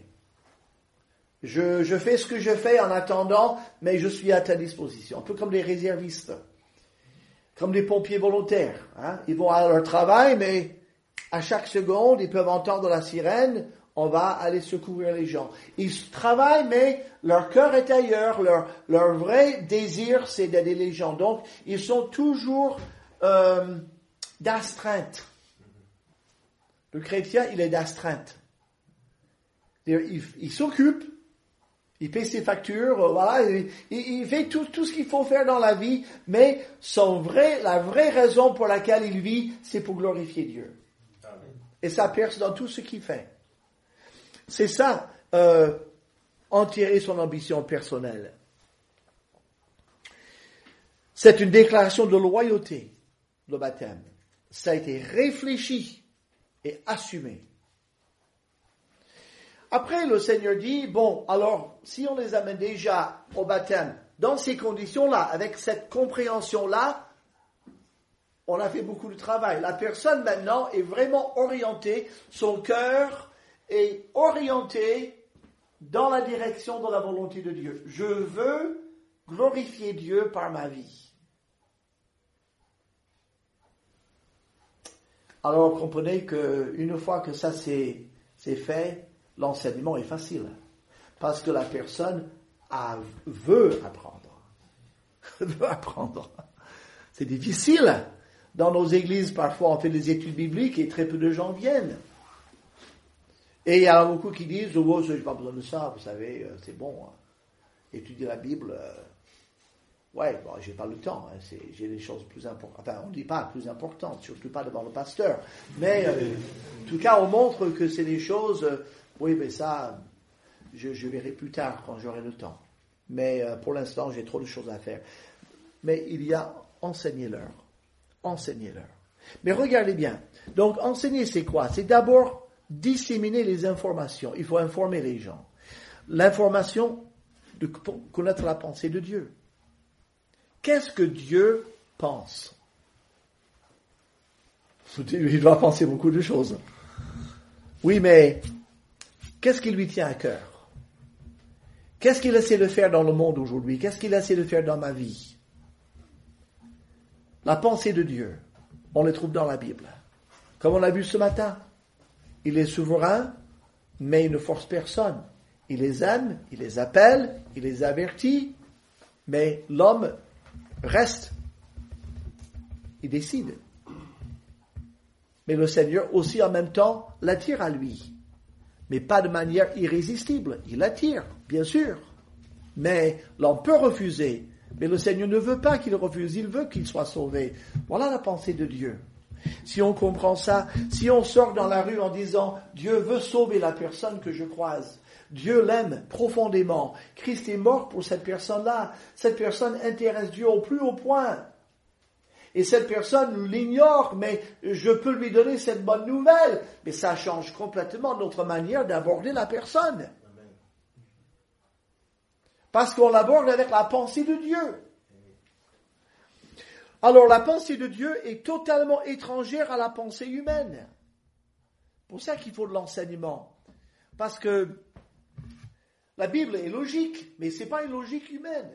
Je fais ce que je fais en attendant, mais je suis à ta disposition. Un peu comme les réservistes, comme les pompiers volontaires. Ils vont à leur travail, mais à chaque seconde, ils peuvent entendre la sirène, on va aller secourir les gens. Ils travaillent, mais leur cœur est ailleurs. Leur vrai désir, c'est d'aider les gens. Donc, ils sont toujours d'astreinte. Le chrétien, il est d'astreinte. Il s'occupe. Il paie ses factures, voilà, il fait tout ce qu'il faut faire dans la vie, mais la vraie raison pour laquelle il vit, c'est pour glorifier Dieu. Amen. Et ça perce dans tout ce qu'il fait. C'est ça, enterrer son ambition personnelle. C'est une déclaration de loyauté, le baptême. Ça a été réfléchi et assumé. Après, le Seigneur dit, bon, alors, si on les amène déjà au baptême, dans ces conditions-là, avec cette compréhension-là, on a fait beaucoup de travail. La personne, maintenant, est vraiment orientée, son cœur est orienté dans la direction de la volonté de Dieu. Je veux glorifier Dieu par ma vie. Alors, comprenez qu'une fois que ça c'est fait, l'enseignement est facile, parce que la personne veut apprendre. C'est difficile. Dans nos églises, parfois, on fait des études bibliques et très peu de gens viennent. Et il y en a beaucoup qui disent, oh, je n'ai pas besoin de ça, vous savez, c'est bon. Étudier la Bible, j'ai pas le temps, j'ai des choses plus importantes. Enfin, on ne dit pas plus importantes, surtout pas devant le pasteur. Mais, en tout cas, on montre que c'est des choses... oui, mais ça, je verrai plus tard quand j'aurai le temps. Mais pour l'instant, j'ai trop de choses à faire. Mais il y a enseignez-leur. Mais regardez bien. Donc, enseigner, c'est quoi? C'est d'abord disséminer les informations. Il faut informer les gens. L'information, pour connaître la pensée de Dieu. Qu'est-ce que Dieu pense? Il doit penser beaucoup de choses. Oui, mais... qu'est-ce qui lui tient à cœur? Qu'est-ce qu'il essaie de faire dans le monde aujourd'hui? Qu'est-ce qu'il essaie de faire dans ma vie? La pensée de Dieu, on les trouve dans la Bible. Comme on l'a vu ce matin, il est souverain, mais il ne force personne. Il les aime, il les appelle, il les avertit, mais l'homme reste. Il décide. Mais le Seigneur aussi en même temps l'attire à lui. Mais pas de manière irrésistible. Il l'attire, bien sûr. Mais l'homme peut refuser. Mais le Seigneur ne veut pas qu'il refuse, il veut qu'il soit sauvé. Voilà la pensée de Dieu. Si on comprend ça, si on sort dans la rue en disant « Dieu veut sauver la personne que je croise », Dieu l'aime profondément, Christ est mort pour cette personne-là, cette personne intéresse Dieu au plus haut point. Et cette personne l'ignore, mais je peux lui donner cette bonne nouvelle. Mais ça change complètement notre manière d'aborder la personne. Parce qu'on l'aborde avec la pensée de Dieu. Alors la pensée de Dieu est totalement étrangère à la pensée humaine. C'est pour ça qu'il faut de l'enseignement. Parce que la Bible est logique, mais ce n'est pas une logique humaine.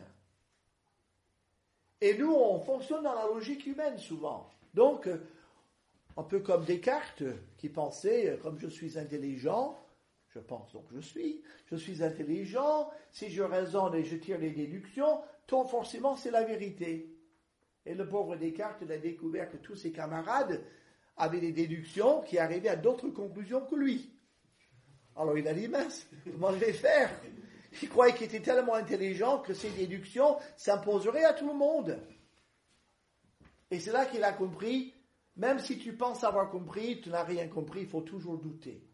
Et nous, on fonctionne dans la logique humaine souvent. Donc, un peu comme Descartes, qui pensait, comme je suis intelligent, je pense donc je suis intelligent, si je raisonne et je tire des déductions, donc forcément c'est la vérité. Et le pauvre Descartes il a découvert que tous ses camarades avaient des déductions qui arrivaient à d'autres conclusions que lui. Alors il a dit, mince, comment je vais faire ? Il croyait qu'il était tellement intelligent que ses déductions s'imposeraient à tout le monde. Et c'est là qu'il a compris, même si tu penses avoir compris, tu n'as rien compris, il faut toujours douter.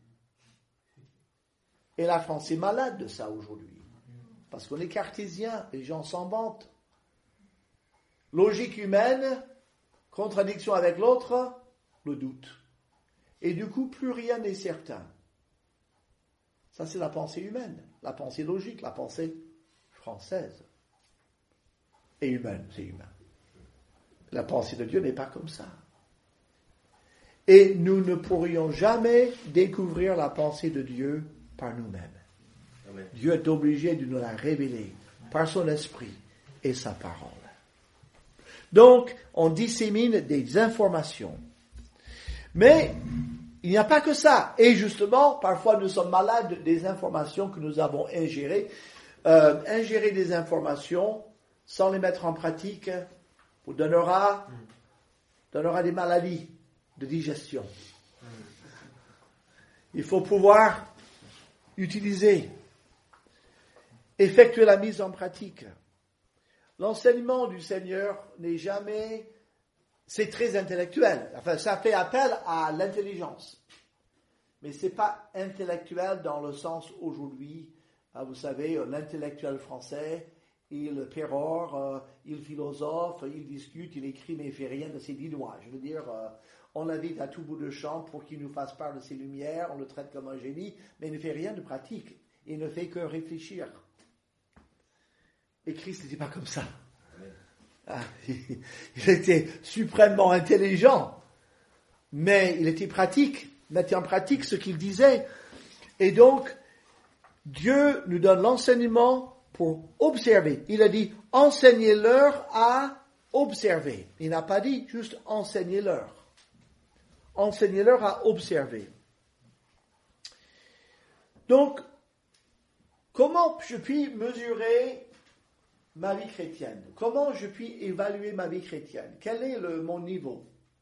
Et la France est malade de ça aujourd'hui. Parce qu'on est cartésien, les gens s'en vantent. Logique humaine, contradiction avec l'autre, le doute. Et du coup, plus rien n'est certain. Ça, c'est la pensée humaine, la pensée logique, la pensée française. Et humaine, c'est humain. La pensée de Dieu n'est pas comme ça. Et nous ne pourrions jamais découvrir la pensée de Dieu par nous-mêmes. Amen. Dieu est obligé de nous la révéler par son esprit et sa parole. Donc, on dissémine des informations. Mais il n'y a pas que ça. Et justement, parfois nous sommes malades des informations que nous avons ingérées. Ingérer des informations sans les mettre en pratique vous donnera des maladies de digestion. Il faut pouvoir utiliser, effectuer la mise en pratique. L'enseignement du Seigneur n'est jamais, c'est très intellectuel. Enfin, ça fait appel à l'intelligence. Mais c'est pas intellectuel dans le sens aujourd'hui, vous savez, l'intellectuel français, il pérore, il philosophe, il discute, il écrit, mais il fait rien de ses 10 doigts. Je veux dire, on l'invite à tout bout de champ pour qu'il nous fasse part de ses lumières, on le traite comme un génie, mais il ne fait rien de pratique. Il ne fait que réfléchir. Et Christ n'était pas comme ça. Il était suprêmement intelligent, mais il était pratique, mettait en pratique ce qu'il disait. Et donc, Dieu nous donne l'enseignement pour observer. Il a dit, enseignez-leur à observer. Il n'a pas dit juste enseignez-leur. Enseignez-leur à observer. Donc, comment je puis mesurer ma vie chrétienne? Comment je puis évaluer ma vie chrétienne? Quel est mon niveau?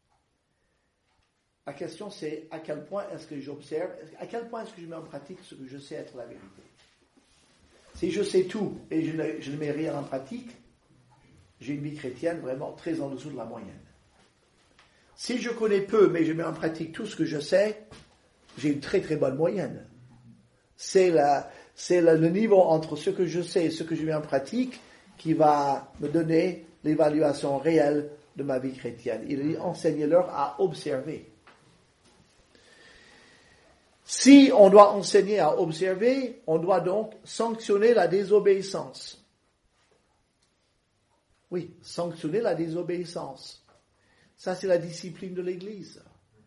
La question c'est à quel point est-ce que j'observe, à quel point est-ce que je mets en pratique ce que je sais être la vérité? Si je sais tout et je ne mets rien en pratique, j'ai une vie chrétienne vraiment très en dessous de la moyenne. Si je connais peu mais je mets en pratique tout ce que je sais, j'ai une très très bonne moyenne. C'est le niveau entre ce que je sais et ce que je mets en pratique qui va me donner l'évaluation réelle de ma vie chrétienne. Il dit, enseignez-leur à observer. Si on doit enseigner à observer, on doit donc sanctionner la désobéissance. Oui, sanctionner la désobéissance. Ça, c'est la discipline de l'Église.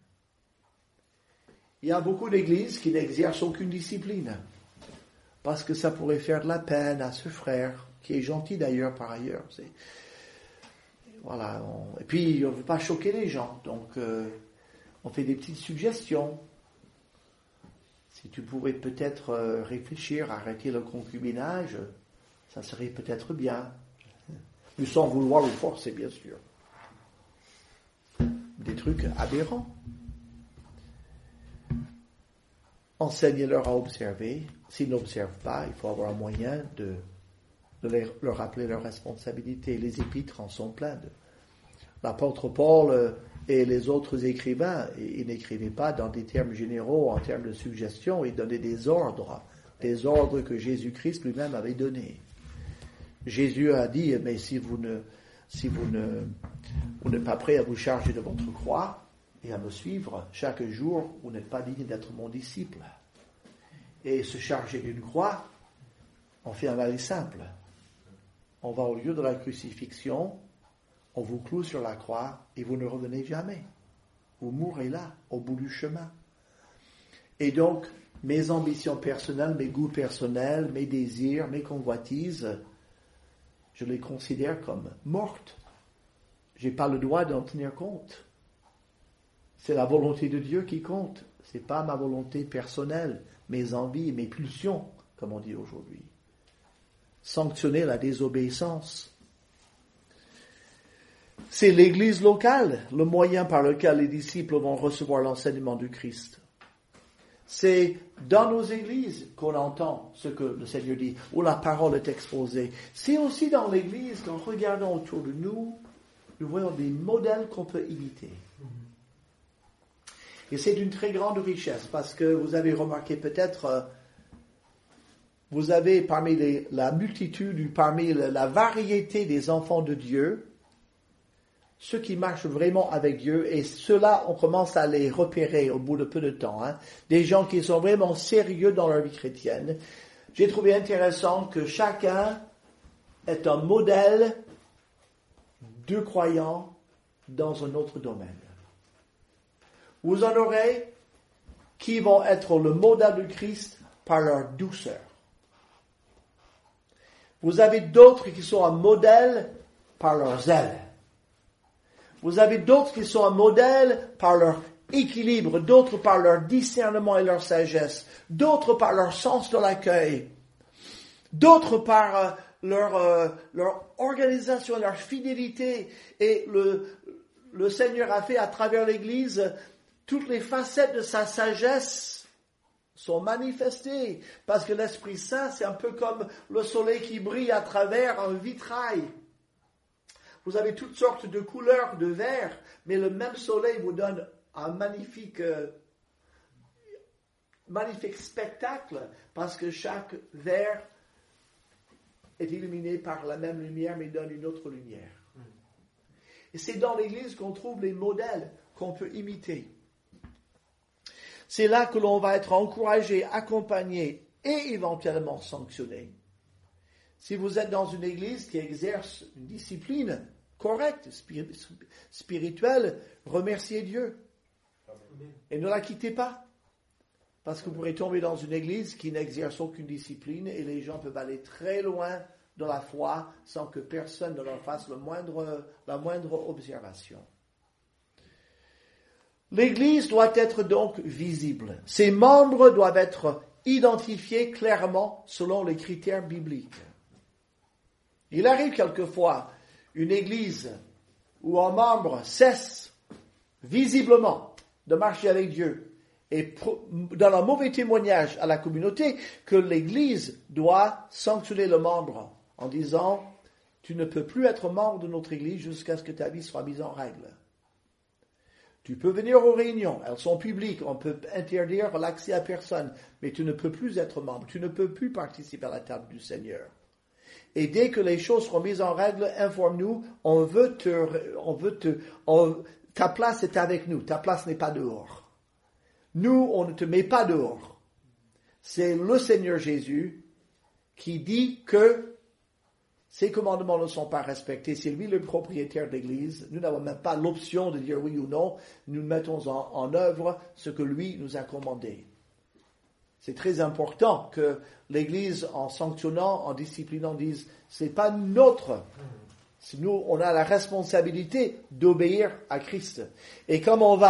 Il y a beaucoup d'églises qui n'exercent aucune discipline, parce que ça pourrait faire de la peine à ce frère, qui est gentil d'ailleurs par ailleurs. Voilà. Et puis, on ne veut pas choquer les gens, donc on fait des petites suggestions. Si tu pourrais peut-être réfléchir à arrêter le concubinage, ça serait peut-être bien. Mais sans vouloir le forcer, bien sûr. Des trucs aberrants. Enseignez-leur à observer. S'ils n'observent pas, il faut avoir un moyen de leur rappeler leurs responsabilités. Les épîtres en sont pleines. L'apôtre Paul et les autres écrivains, ils n'écrivaient pas dans des termes généraux, en termes de suggestions, ils donnaient des ordres que Jésus-Christ lui-même avait donnés. Jésus a dit, mais si vous n'êtes pas prêt à vous charger de votre croix et à me suivre chaque jour, vous n'êtes pas digne d'être mon disciple. Et se charger d'une croix, on fait un aller simple. On va au lieu de la crucifixion, on vous cloue sur la croix et vous ne revenez jamais. Vous mourrez là, au bout du chemin. Et donc, mes ambitions personnelles, mes goûts personnels, mes désirs, mes convoitises, je les considère comme mortes. Je n'ai pas le droit d'en tenir compte. C'est la volonté de Dieu qui compte. Ce n'est pas ma volonté personnelle, mes envies, mes pulsions, comme on dit aujourd'hui. Sanctionner la désobéissance. C'est l'Église locale, le moyen par lequel les disciples vont recevoir l'enseignement du Christ. C'est dans nos églises qu'on entend ce que le Seigneur dit, où la parole est exposée. C'est aussi dans l'Église qu'en regardant autour de nous, nous voyons des modèles qu'on peut imiter. Et c'est d'une très grande richesse, parce que vous avez remarqué peut-être, vous avez parmi la multitude, parmi la variété des enfants de Dieu, ceux qui marchent vraiment avec Dieu, et ceux-là, on commence à les repérer au bout de peu de temps. Des gens qui sont vraiment sérieux dans leur vie chrétienne. J'ai trouvé intéressant que chacun est un modèle de croyants dans un autre domaine. Vous en aurez qui vont être le modèle du Christ par leur douceur. Vous avez d'autres qui sont un modèle par leur zèle. Vous avez d'autres qui sont un modèle par leur équilibre, d'autres par leur discernement et leur sagesse, d'autres par leur sens de l'accueil, d'autres par leur organisation, leur fidélité. Et le Seigneur a fait à travers l'Église, toutes les facettes de sa sagesse sont manifestées, parce que l'Esprit Saint, c'est un peu comme le soleil qui brille à travers un vitrail. Vous avez toutes sortes de couleurs de vert, mais le même soleil vous donne un magnifique spectacle, parce que chaque vert est illuminé par la même lumière, mais donne une autre lumière. Et c'est dans l'Église qu'on trouve les modèles qu'on peut imiter. C'est là que l'on va être encouragé, accompagné et éventuellement sanctionné. Si vous êtes dans une église qui exerce une discipline correcte, spirituelle, remerciez Dieu. Et ne la quittez pas. Parce que vous pourrez tomber dans une église qui n'exerce aucune discipline et les gens peuvent aller très loin dans la foi sans que personne ne leur fasse la moindre observation. L'église doit être donc visible. Ses membres doivent être identifiés clairement selon les critères bibliques. Il arrive quelquefois une église où un membre cesse visiblement de marcher avec Dieu et donne un mauvais témoignage à la communauté que l'église doit sanctionner le membre en disant « Tu ne peux plus être membre de notre église jusqu'à ce que ta vie soit mise en règle. Tu peux venir aux réunions, elles sont publiques, on peut interdire l'accès à personne, mais tu ne peux plus être membre, tu ne peux plus participer à la table du Seigneur. Et dès que les choses seront mises en règle, informe-nous, ta place est avec nous, ta place n'est pas dehors. Nous, on ne te met pas dehors. C'est le Seigneur Jésus qui dit que ses commandements ne sont pas respectés. C'est lui le propriétaire de l'Église. Nous n'avons même pas l'option de dire oui ou non. Nous mettons en œuvre ce que lui nous a commandé. C'est très important que l'Église, en sanctionnant, en disciplinant, dise c'est pas notre. Nous, on a la responsabilité d'obéir à Christ. Et comme on va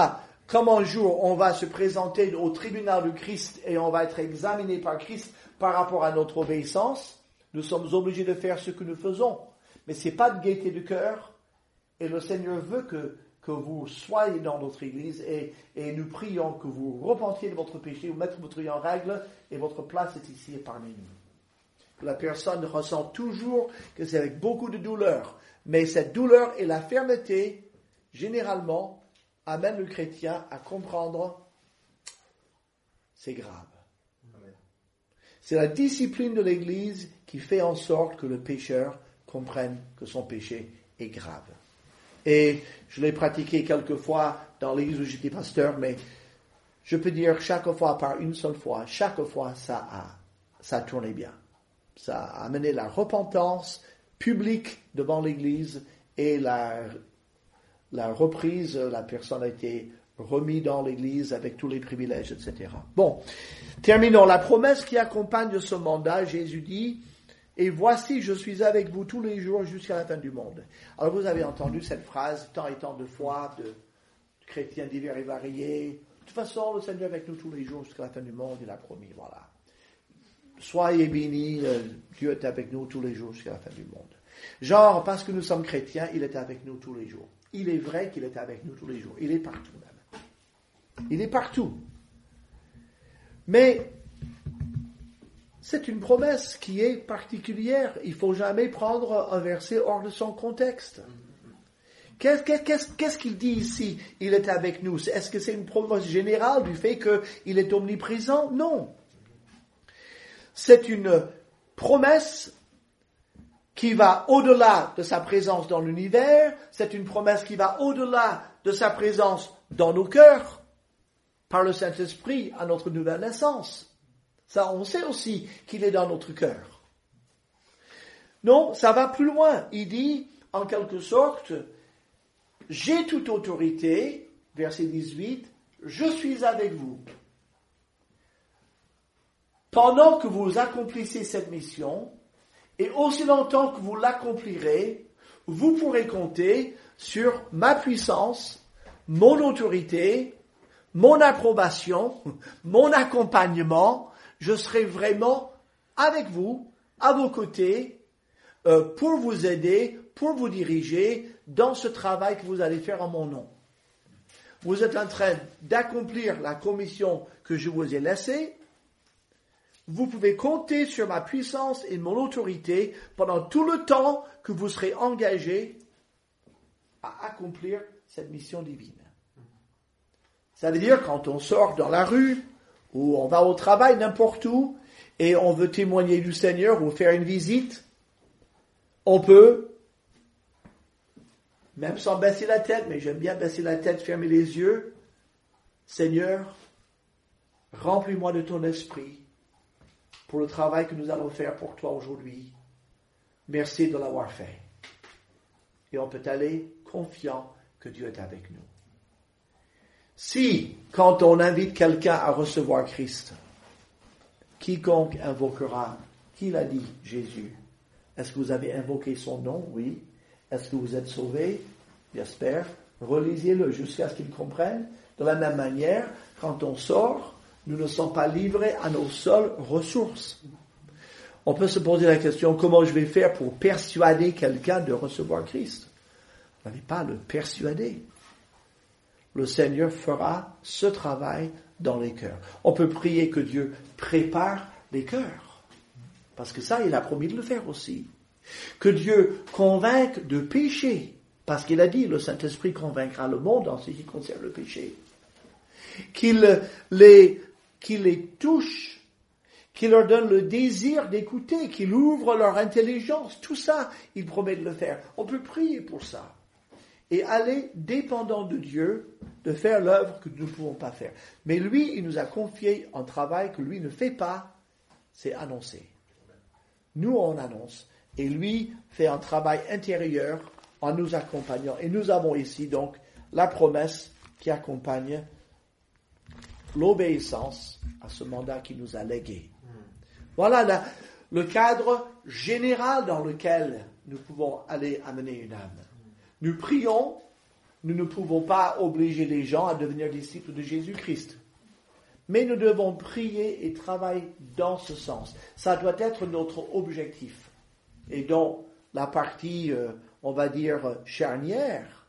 comme un jour on va se présenter au tribunal du Christ et on va être examiné par Christ par rapport à notre obéissance, nous sommes obligés de faire ce que nous faisons. Mais ce n'est pas de gaieté de cœur. Et le Seigneur veut que vous soyez dans notre Église et nous prions que vous repentiez de votre péché, vous mettez votre vie en règle et votre place est ici parmi nous. La personne ressent toujours que c'est avec beaucoup de douleur. Mais cette douleur et la fermeté, généralement, amènent le chrétien à comprendre c'est grave. Amen. C'est la discipline de l'Église qui fait en sorte que le pécheur comprenne que son péché est grave. Et je l'ai pratiqué quelques fois dans l'église où j'étais pasteur, mais je peux dire chaque fois, par une seule fois, chaque fois ça a tourné bien. Ça a amené la repentance publique devant l'église et la reprise, la personne a été remise dans l'église avec tous les privilèges, etc. Bon, terminons. La promesse qui accompagne ce mandat, Jésus dit, et voici, je suis avec vous tous les jours jusqu'à la fin du monde. Alors vous avez entendu cette phrase tant et tant de fois de chrétiens divers et variés. De toute façon, le Seigneur est avec nous tous les jours jusqu'à la fin du monde, il a promis, voilà. Soyez bénis, Dieu est avec nous tous les jours jusqu'à la fin du monde. Genre, parce que nous sommes chrétiens, il est avec nous tous les jours. Il est vrai qu'il est avec nous tous les jours. Il est partout même. Il est partout. Mais c'est une promesse qui est particulière. Il ne faut jamais prendre un verset hors de son contexte. Qu'est-ce qu'il dit ici? Il est avec nous. Est-ce que c'est une promesse générale du fait qu'il est omniprésent? Non. C'est une promesse qui va au-delà de sa présence dans l'univers. C'est une promesse qui va au-delà de sa présence dans nos cœurs, par le Saint-Esprit à notre nouvelle naissance. Ça, on sait aussi qu'il est dans notre cœur. Non, ça va plus loin. Il dit, en quelque sorte, j'ai toute autorité, verset 18, je suis avec vous. Pendant que vous accomplissez cette mission, et aussi longtemps que vous l'accomplirez, vous pourrez compter sur ma puissance, mon autorité, mon approbation, mon accompagnement. Je serai vraiment avec vous, à vos côtés, pour vous aider, pour vous diriger dans ce travail que vous allez faire en mon nom. Vous êtes en train d'accomplir la commission que je vous ai laissée. Vous pouvez compter sur ma puissance et mon autorité pendant tout le temps que vous serez engagés à accomplir cette mission divine. Ça veut dire quand on sort dans la rue, ou on va au travail, n'importe où, et on veut témoigner du Seigneur ou faire une visite, on peut, même sans baisser la tête, mais j'aime bien baisser la tête, fermer les yeux, Seigneur, remplis-moi de ton esprit pour le travail que nous allons faire pour toi aujourd'hui. Merci de l'avoir fait. Et on peut aller confiant que Dieu est avec nous. Si, quand on invite quelqu'un à recevoir Christ, quiconque invoquera, qui l'a dit? Jésus. Est-ce que vous avez invoqué son nom? Oui. Est-ce que vous êtes sauvés? J'espère. Relisez-le jusqu'à ce qu'ils comprennent. De la même manière, quand on sort, nous ne sommes pas livrés à nos seules ressources. On peut se poser la question, comment je vais faire pour persuader quelqu'un de recevoir Christ? Vous n'allez pas le persuader. Le Seigneur fera ce travail dans les cœurs. On peut prier que Dieu prépare les cœurs. Parce que ça, il a promis de le faire aussi. Que Dieu convainque de péché. Parce qu'il a dit, le Saint-Esprit convaincra le monde en ce qui concerne le péché. Qu'il les touche. Qu'il leur donne le désir d'écouter. Qu'il ouvre leur intelligence. Tout ça, il promet de le faire. On peut prier pour ça. Et aller dépendant de Dieu, de faire l'œuvre que nous ne pouvons pas faire. Mais lui, il nous a confié un travail que lui ne fait pas, c'est annoncer. Nous, on annonce. Et lui fait un travail intérieur en nous accompagnant. Et nous avons ici donc la promesse qui accompagne l'obéissance à ce mandat qui nous a légué. Voilà le cadre général dans lequel nous pouvons aller amener une âme. Nous prions nous ne pouvons pas obliger les gens à devenir disciples de Jésus-Christ. Mais nous devons prier et travailler dans ce sens. Ça doit être notre objectif. Et donc, la partie, on va dire, charnière,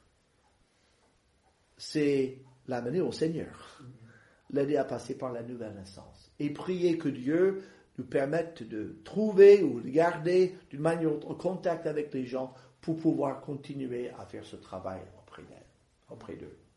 c'est l'amener au Seigneur. L'aider à passer par la nouvelle naissance. Et prier que Dieu nous permette de trouver ou de garder d'une manière autre contact avec les gens pour pouvoir continuer à faire ce travail auprès d'eux.